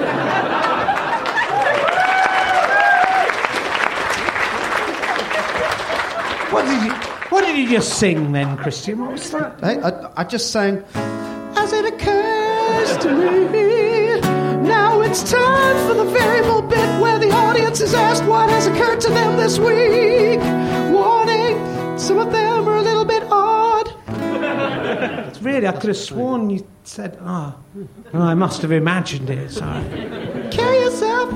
What did you just sing then, Christian? What was that? Hey, I just sang. As it occurs to me, now it's time for the variable bit where the audience is asked what has occurred to them this week. Warning, some of them are a little bit odd. Really, I could have sworn you said, well, I must have imagined it. Sorry. Kill yourself.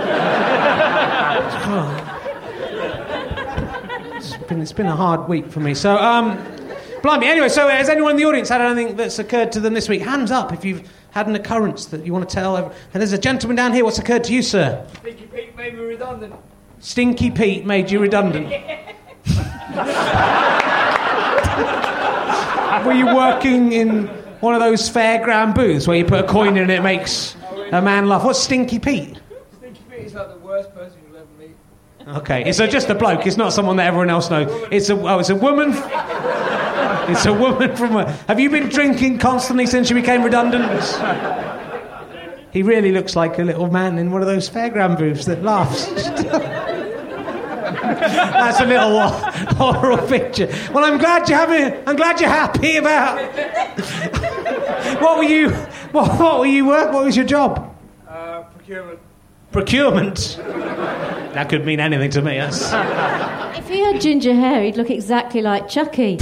It's been a hard week for me. So, blimey. Anyway, so has anyone in the audience had anything that's occurred to them this week? Hands up if you've had an occurrence that you want to tell. And there's a gentleman down here. What's occurred to you, sir? Stinky Pete made me redundant. Stinky Pete made you redundant. Were you working in one of those fairground booths where you put a coin in and it makes a man laugh? What's Stinky Pete? Stinky Pete is like the worst person you'll ever meet. Okay, it's just a bloke. It's not someone that everyone else knows. It's a woman. It's a woman from. Have you been drinking constantly since you became redundant? He really looks like a little man in one of those fairground booths that laughs. That's a little horrible picture. Well, I'm glad you're happy about. What was your job? Procurement. Procurement. That could mean anything to me. That's... If he had ginger hair, he'd look exactly like Chucky.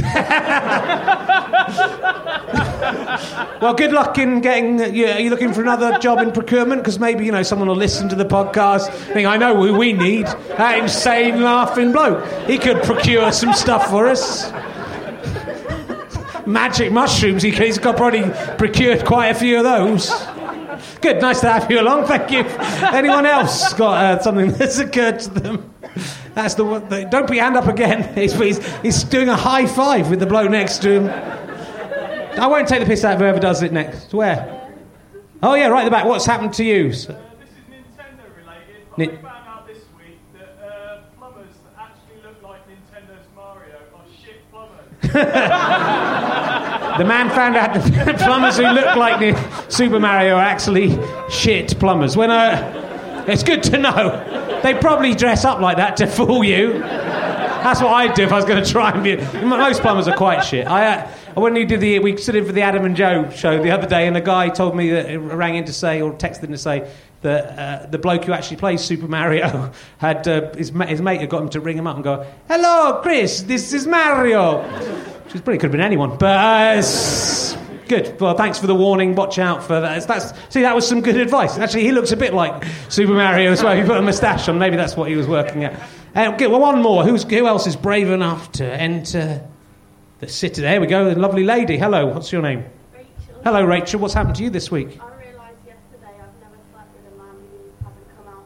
Well, good luck in getting... Are you looking for another job in procurement? Because maybe, someone will listen to the podcast, think, I know who we need. That insane laughing bloke. He could procure some stuff for us. Magic mushrooms, he's got probably procured quite a few of those. Good, nice to have you along, thank you. Anyone else got something that's occurred to them? That's the one. Don't put your hand up again. He's doing a high five with the bloke next to him. I won't take the piss out of whoever does it next. Where? Oh yeah, right at the back. What's happened to you? This is Nintendo related, but I found out this week that plumbers that actually look like Nintendo's Mario are shit plumbers. The man found out the plumbers who look like Super Mario are actually shit plumbers. It's good to know. They probably dress up like that to fool you. That's what I'd do if I was going to try and be... Most plumbers are quite shit. When we stood in for the Adam and Joe show the other day, and a guy told me that rang in to say, or texted in to say, that the bloke who actually plays Super Mario had his mate had got him to ring him up and go, "Hello, Chris, this is Mario." Which probably could have been anyone, but it's good. Well, thanks for the warning. Watch out for that. That was some good advice. Actually, he looks a bit like Super Mario as well. He put a moustache on. Maybe that's what he was working at. Well, one more. Who else is brave enough to enter the city? There we go. The lovely lady. Hello. What's your name? Rachel. Hello, Rachel. What's happened to you this week? I realised yesterday I've never slept with a man who hasn't come out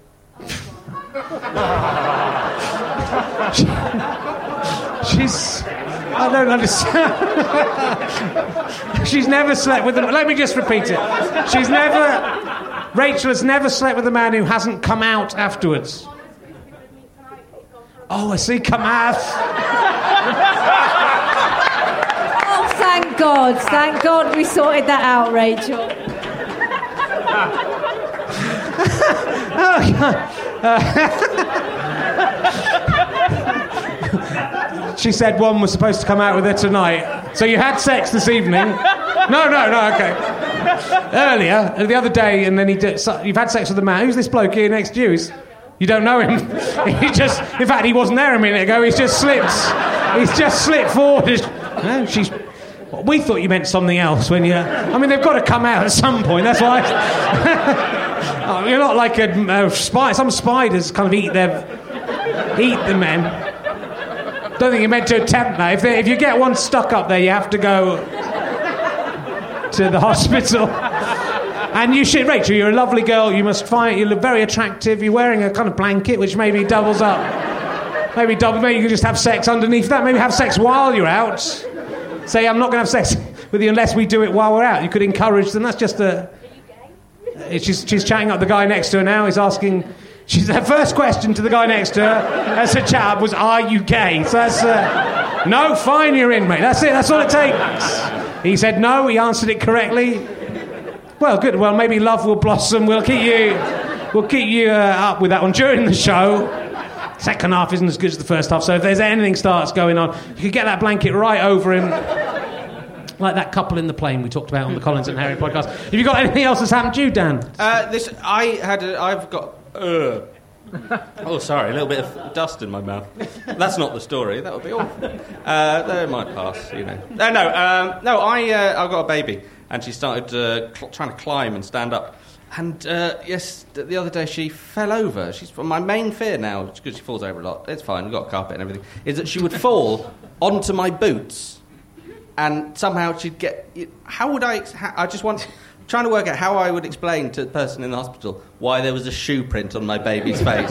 afterwards. I don't understand. She's never slept with them. Let me just repeat it. Rachel has never slept with a man who hasn't come out afterwards. Oh, I see. Come out. Oh, thank God. Thank God we sorted that out, Rachel. Oh, God. She said one was supposed to come out with her tonight. So you had sex this evening? No, okay. Earlier, the other day, and then you've had sex with a man. Who's this bloke here next to you? You don't know him. In fact, he wasn't there a minute ago. He's just slipped forward. We thought you meant something else when they've got to come out at some point. That's why. You're not like a spider. Some spiders kind of eat the men. Don't think you're meant to attempt that. If you get one stuck up there, you have to go to the hospital. And you should, Rachel, you're a lovely girl. You look very attractive. You're wearing a kind of blanket, which maybe doubles up. Maybe you can just have sex underneath that. Maybe have sex while you're out. Say, I'm not going to have sex with you unless we do it while we're out. You could encourage them. That's just a... She's chatting up the guy next to her now. He's asking... Her first question to the guy next to her as a chap was, "Are you gay?" So that's... no, fine, you're in, mate. That's it. That's all it takes. He said no. He answered it correctly. Well, good. Well, maybe love will blossom. We'll keep you up with that one during the show. Second half isn't as good as the first half, so if there's anything starts going on, you could get that blanket right over him. Like that couple in the plane we talked about on the Collins and Harry podcast. Have you got anything else that's happened to you, Dan? I've got... oh, sorry, a little bit of dust in my mouth. That's not the story. That would be awful. They might pass, you know. I've got a baby, and she started trying to climb and stand up. And the other day she fell over. My main fear now, because she falls over a lot. It's fine. We've got a carpet and everything. Is that she would fall onto my boots, and somehow she'd get. How would I? I just want. Trying to work out how I would explain to the person in the hospital why there was a shoe print on my baby's face.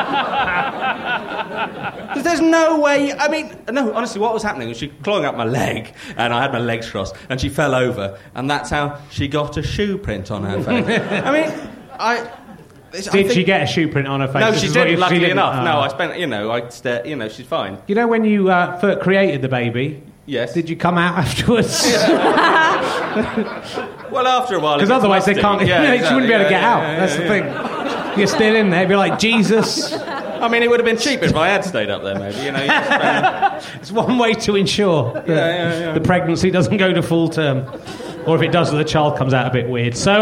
Because there's no way... I mean, no, honestly, what was happening was she clawing up my leg, and I had my legs crossed, and she fell over, and that's how she got a shoe print on her face. I mean, Did she get a shoe print on her face? No, she didn't, luckily enough. Oh. No, I spent, she's fine. You know when you first created the baby... Yes. Did you come out afterwards? Well, after a while... Because otherwise they can't... Yeah, exactly. She wouldn't be able to get out. That's the thing. You're still in there. You'd be like, Jesus. I mean, it would have been cheaper if I had stayed up there, maybe. You know, it's one way to ensure that the pregnancy doesn't go to full term. Or if it does, the child comes out a bit weird. So,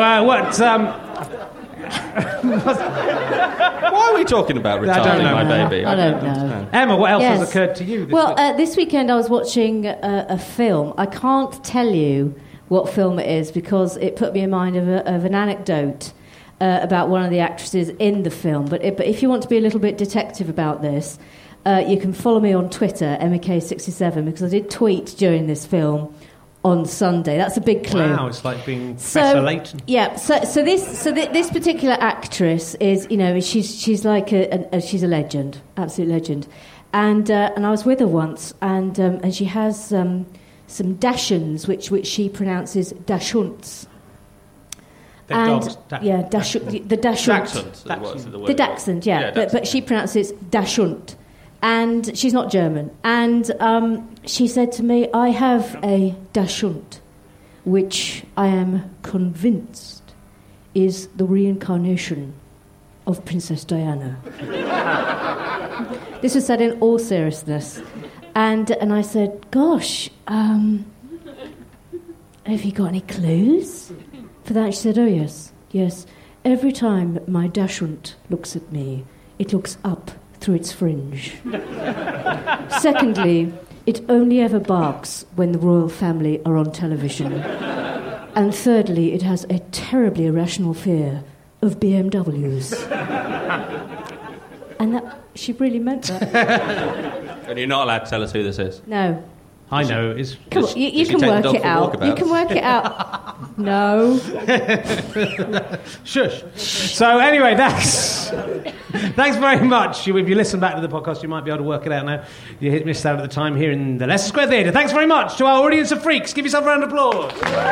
why are we talking about retarding my baby? I don't know. Emma, what else has occurred to you this week? This weekend I was watching a film. I can't tell you what film it is because it put me in mind of an anecdote about one of the actresses in the film. But if you want to be a little bit detective about this, you can follow me on Twitter, MK67, because I did tweet during this film on Sunday. That's a big clue. Wow, it's like being Professor Layton. Yeah. So this particular actress is, you know, she's like she's a legend, absolute legend. And I was with her once, and she has some Dachshunds, which she pronounces Dachshunds. Dogs. The Dachshund. The Dachshund, yeah. But she pronounces Dachshund. And she's not German. And she said to me, I have a Dachshund, which I am convinced is the reincarnation of Princess Diana. This was said in all seriousness. And I said, gosh, have you got any clues for that? She said, oh, yes. Every time my Dachshund looks at me, it looks up through its fringe. Secondly, it only ever barks when the royal family are on television. And thirdly, it has a terribly irrational fear of BMWs. And that, she really meant that. And you're not allowed to tell us who this is? No. I know. Come on, you can work it out. You can work it out. No. Shush. So anyway, thanks very much. If you listen back to the podcast, you might be able to work it out now. You missed out at the time here in the Leicester Square Theatre. Thanks very much to our audience of freaks. Give yourself a round of applause.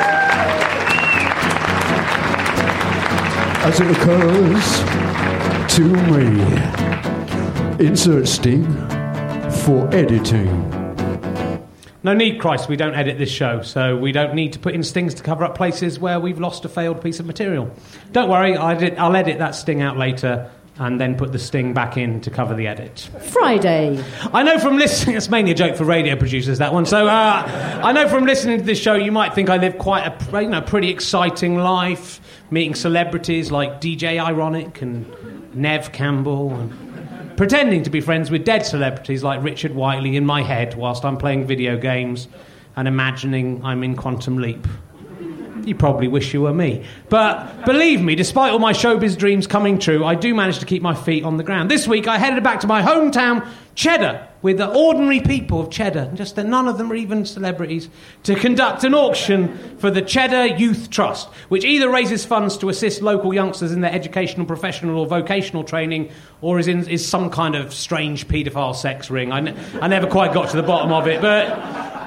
As it occurs to me, insert sting for editing. No need, Christ, we don't edit this show, so we don't need to put in stings to cover up places where we've lost a failed piece of material. Don't worry, I'll edit that sting out later and then put the sting back in to cover the edit. Friday. I know from listening... It's mainly a joke for radio producers, that one. So I know from listening to this show, you might think I live quite a pretty exciting life, meeting celebrities like DJ Ironic and Nev Campbell and... pretending to be friends with dead celebrities like Richard Whiteley in my head whilst I'm playing video games and imagining I'm in Quantum Leap. You probably wish you were me. But believe me, despite all my showbiz dreams coming true, I do manage to keep my feet on the ground. This week I headed back to my hometown, Cheddar, with the ordinary people of Cheddar, just that none of them are even celebrities, to conduct an auction for the Cheddar Youth Trust, which either raises funds to assist local youngsters in their educational, professional or vocational training, or is some kind of strange paedophile sex ring. I never quite got to the bottom of it, but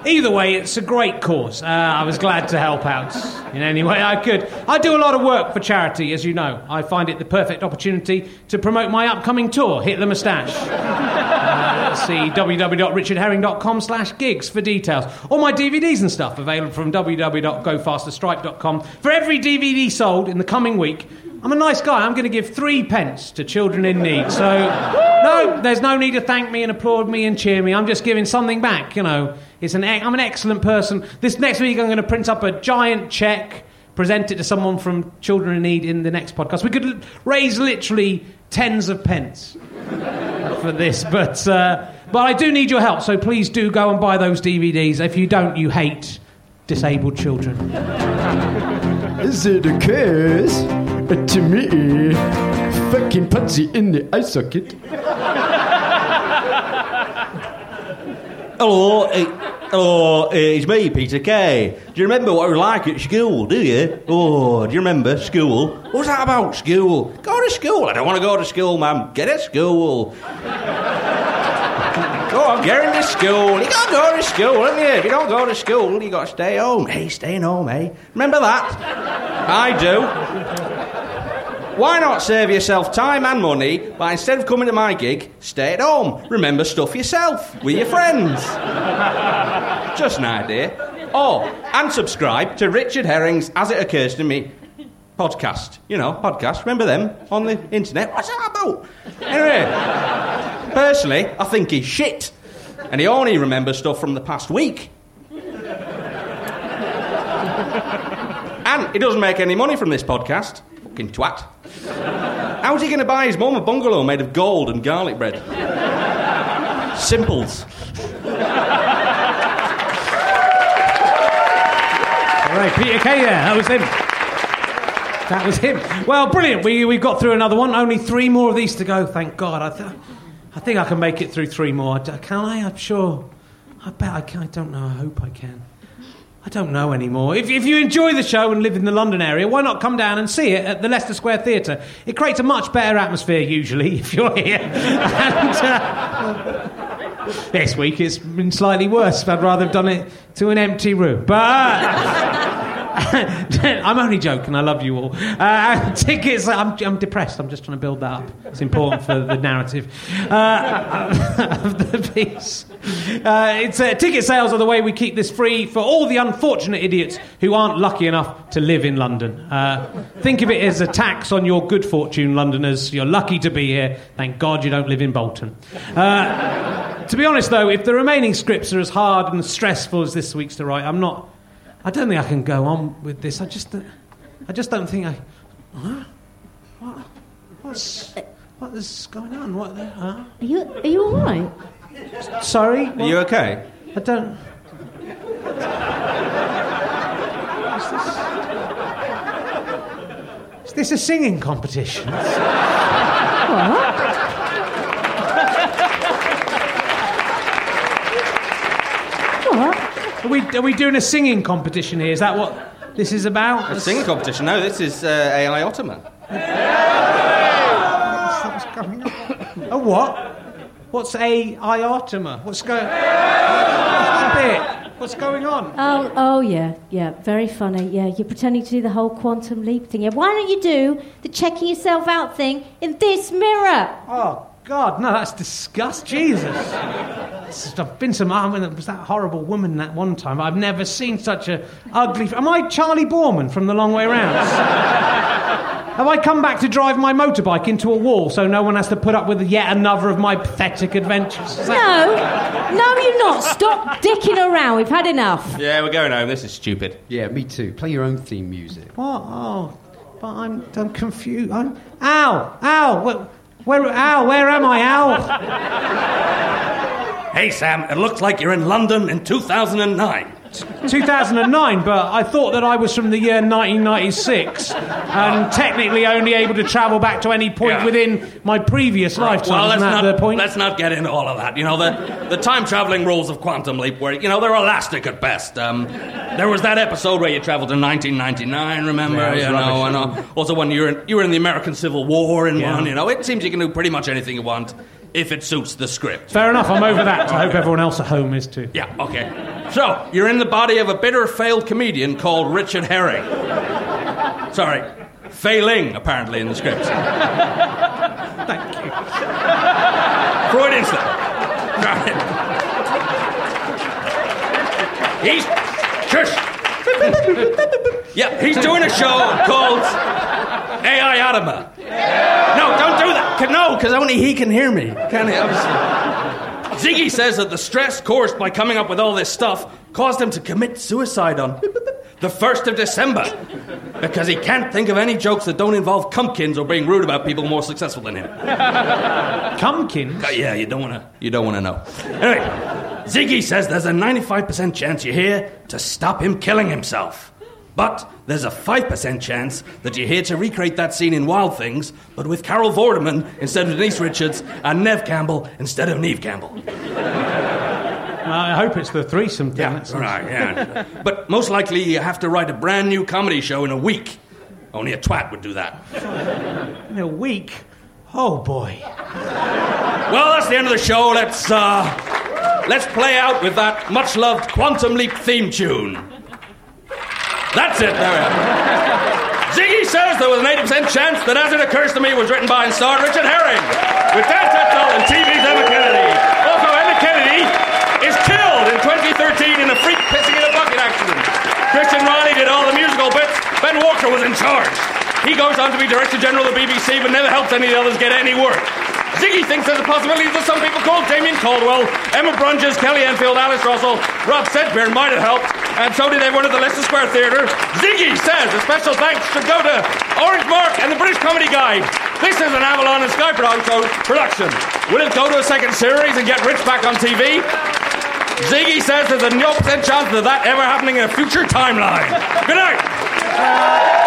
Either way, it's a great cause. I was glad to help out in any way I could. I do a lot of work for charity, as you know. I find it the perfect opportunity to promote my upcoming tour, Hit the Moustache. See www.richardherring.com/gigs for details. All my DVDs and stuff available from www.gofasterstripe.com. For every DVD sold in the coming week, I'm a nice guy. I'm going to give 3 pence to children in need. So, no, there's no need to thank me and applaud me and cheer me. I'm just giving something back, you know. I'm an excellent person. This next week I'm going to print up a giant cheque, present it to someone from Children in Need in the next podcast. We could raise literally tens of pence for this, but I do need your help, so please do go and buy those DVDs. If you don't, you hate disabled children. Is it a case? To me, fucking pussy in the eye socket. Hello, it's me, Peter Kay. Do you remember what it was like at school, do you? Oh, do you remember school? What's that about, school? Go to school. I don't want to go to school, ma'am. Get at school. Go on, get into school. You got to go to school, haven't you? If you don't go to school, you got to stay home. Hey, staying home, eh? Remember that? I do. Why not save yourself time and money by, instead of coming to my gig, stay at home. Remember stuff yourself with your friends. Just an idea. Oh, and subscribe to Richard Herring's As It Occurs to Me podcast. You know, podcast. Remember them on the internet? What's that about? Anyway, personally, I think he's shit. And he only remembers stuff from the past week. And he doesn't make any money from this podcast. Fucking twat. How's he going to buy his mum a bungalow made of gold and garlic bread? Simples. All right, Peter Kay there. That was him. Well, brilliant. We got through another one. Only 3 more of these to go, thank God. I think I can make it through 3 more. Can I? I'm sure. I bet I can. I don't know. I hope I can. I don't know anymore. If you enjoy the show and live in the London area, why not come down and see it at the Leicester Square Theatre? It creates a much better atmosphere, usually, if you're here. And this week it's been slightly worse. I'd rather have done it to an empty room. But... I'm only joking. I love you all. Tickets. I'm depressed. I'm just trying to build that up. It's important for the narrative of the piece. Ticket sales are the way we keep this free for all the unfortunate idiots who aren't lucky enough to live in London. Think of it as a tax on your good fortune, Londoners. You're lucky to be here. Thank God you don't live in Bolton. To be honest, though, if the remaining scripts are as hard and stressful as this week's to write, I don't think I can go on with this. I just don't think I... Huh? What is going on? Are you all right? Sorry? Are you okay? I don't... Is this a singing competition? What? Are we doing a singing competition here? Is that what this is about? A singing competition? No, this is AI Ottoman. What's going on? A what? What's AI Ottoman? What's going on? Oh, yeah, very funny. Yeah, you're pretending to do the whole quantum leap thing. Yeah, why don't you do the checking yourself out thing in this mirror? Oh, God, no, that's disgusting. Jesus. I've been some... there was that horrible woman that one time. I've never seen such a ugly... Am I Charlie Borman from The Long Way Round? Have I come back to drive my motorbike into a wall so no one has to put up with yet another of my pathetic adventures? No, you're not. Stop dicking around. We've had enough. Yeah, we're going home. This is stupid. Yeah, me too. Play your own theme music. What? Oh, but I'm confused. Al! Where am I, Al? Hey, Sam, it looks like you're in London in 2009. 2009, but I thought that I was from the year 1996 and technically only able to travel back to any point within my previous lifetime. Well, the point? Let's not get into all of that. You know, the time-travelling rules of Quantum Leap, where, you know, they're elastic at best. There was that episode where you travelled to 1999, remember? Yeah, and also when you were in the American Civil War in one, you know. It seems you can do pretty much anything you want if it suits the script. Fair enough, I'm over that. I hope everyone else at home is too. Yeah, okay. So, you're in the body of a bitter failed comedian called Richard Herring. Sorry, failing, apparently, in the script. Thank you. Freudian slip. Right. He's... Shush! Yeah, he's doing a show called AI Ottoman. No, don't do that. No, because only he can hear me. Can he? Ziggy says that the stress caused by coming up with all this stuff caused him to commit suicide on the 1st of December because he can't think of any jokes that don't involve cumpkins or being rude about people more successful than him. Cumpkins? Yeah, you don't want to know. Anyway, Ziggy says there's a 95% chance you're here to stop him killing himself. But there's a 5% chance that you're here to recreate that scene in Wild Things, but with Carol Vorderman instead of Denise Richards and Nev Campbell instead of Neve Campbell. I hope it's the threesome thing. Yeah, right, yeah. But most likely you have to write a brand new comedy show in a week. Only a twat would do that. In a week? Oh, boy. Well, that's the end of the show. Let's play out with that much-loved Quantum Leap theme tune. That's it, there we are. Ziggy says there was an 80% chance that As It Occurs to Me was written by and starred Richard Herring, with Dan Tetzel and TV's Emma Kennedy. Also, Emma Kennedy is killed in 2013 in a freak pissing in a bucket accident. Christian Riley did all the musical bits. Ben Walker was in charge. He goes on to be Director General of the BBC, but never helps any of the others get any work. Ziggy thinks there's a possibility that some people called Damien Caldwell, Emma Brunges, Kelly Enfield, Alice Russell, Rob Sedgbeer might have helped, and so did everyone at the Leicester Square Theatre. Ziggy says a special thanks should go to Orange Mark and the British Comedy Guide. This is an Avalon and Sky production. Will it go to a second series and get Rich back on TV? Ziggy says there's a 0% chance of that ever happening in a future timeline. Good night.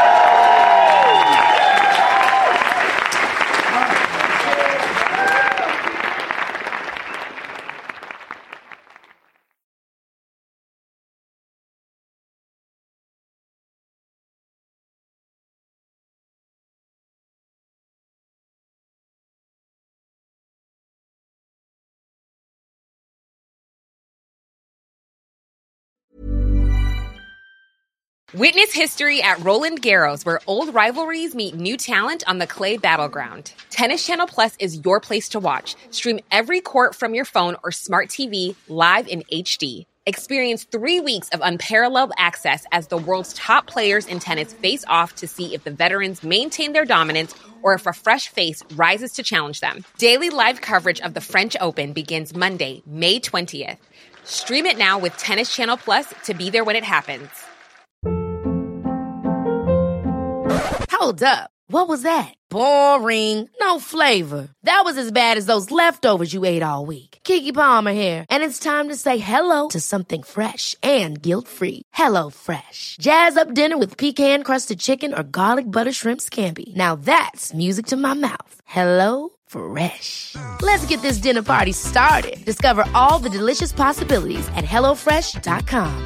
Witness history at Roland Garros, where old rivalries meet new talent on the clay battleground. Tennis Channel Plus is your place to watch. Stream every court from your phone or smart TV live in HD. Experience 3 weeks of unparalleled access as the world's top players in tennis face off to see if the veterans maintain their dominance or if a fresh face rises to challenge them. Daily live coverage of the French Open begins Monday, May 20th. Stream it now with Tennis Channel Plus to be there when it happens. Hold up. What was that? Boring. No flavor. That was as bad as those leftovers you ate all week. Keke Palmer here, and it's time to say hello to something fresh and guilt-free. Hello Fresh. Jazz up dinner with pecan-crusted chicken or garlic butter shrimp scampi. Now that's music to my mouth. Hello Fresh. Let's get this dinner party started. Discover all the delicious possibilities at HelloFresh.com.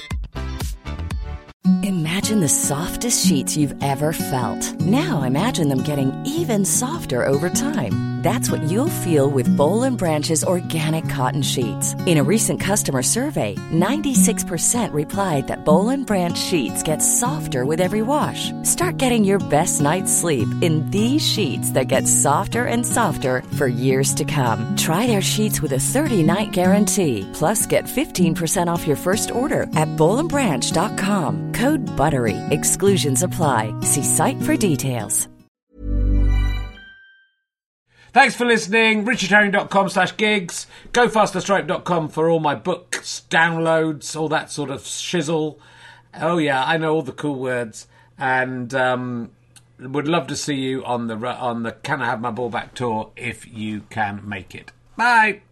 Imagine the softest sheets you've ever felt. Now imagine them getting even softer over time. That's what you'll feel with Boll & Branch's organic cotton sheets. In a recent customer survey, 96% replied that Boll & Branch sheets get softer with every wash. Start getting your best night's sleep in these sheets that get softer and softer for years to come. Try their sheets with a 30-night guarantee. Plus, get 15% off your first order at bollandbranch.com. Code BUTTERY. Exclusions apply. See site for details. Thanks for listening. richardherring.com/gigs. GoFasterStripe.com for all my books, downloads, all that sort of shizzle. Oh yeah, I know all the cool words. And would love to see you on the Can I Have My Ball Back tour if you can make it. Bye.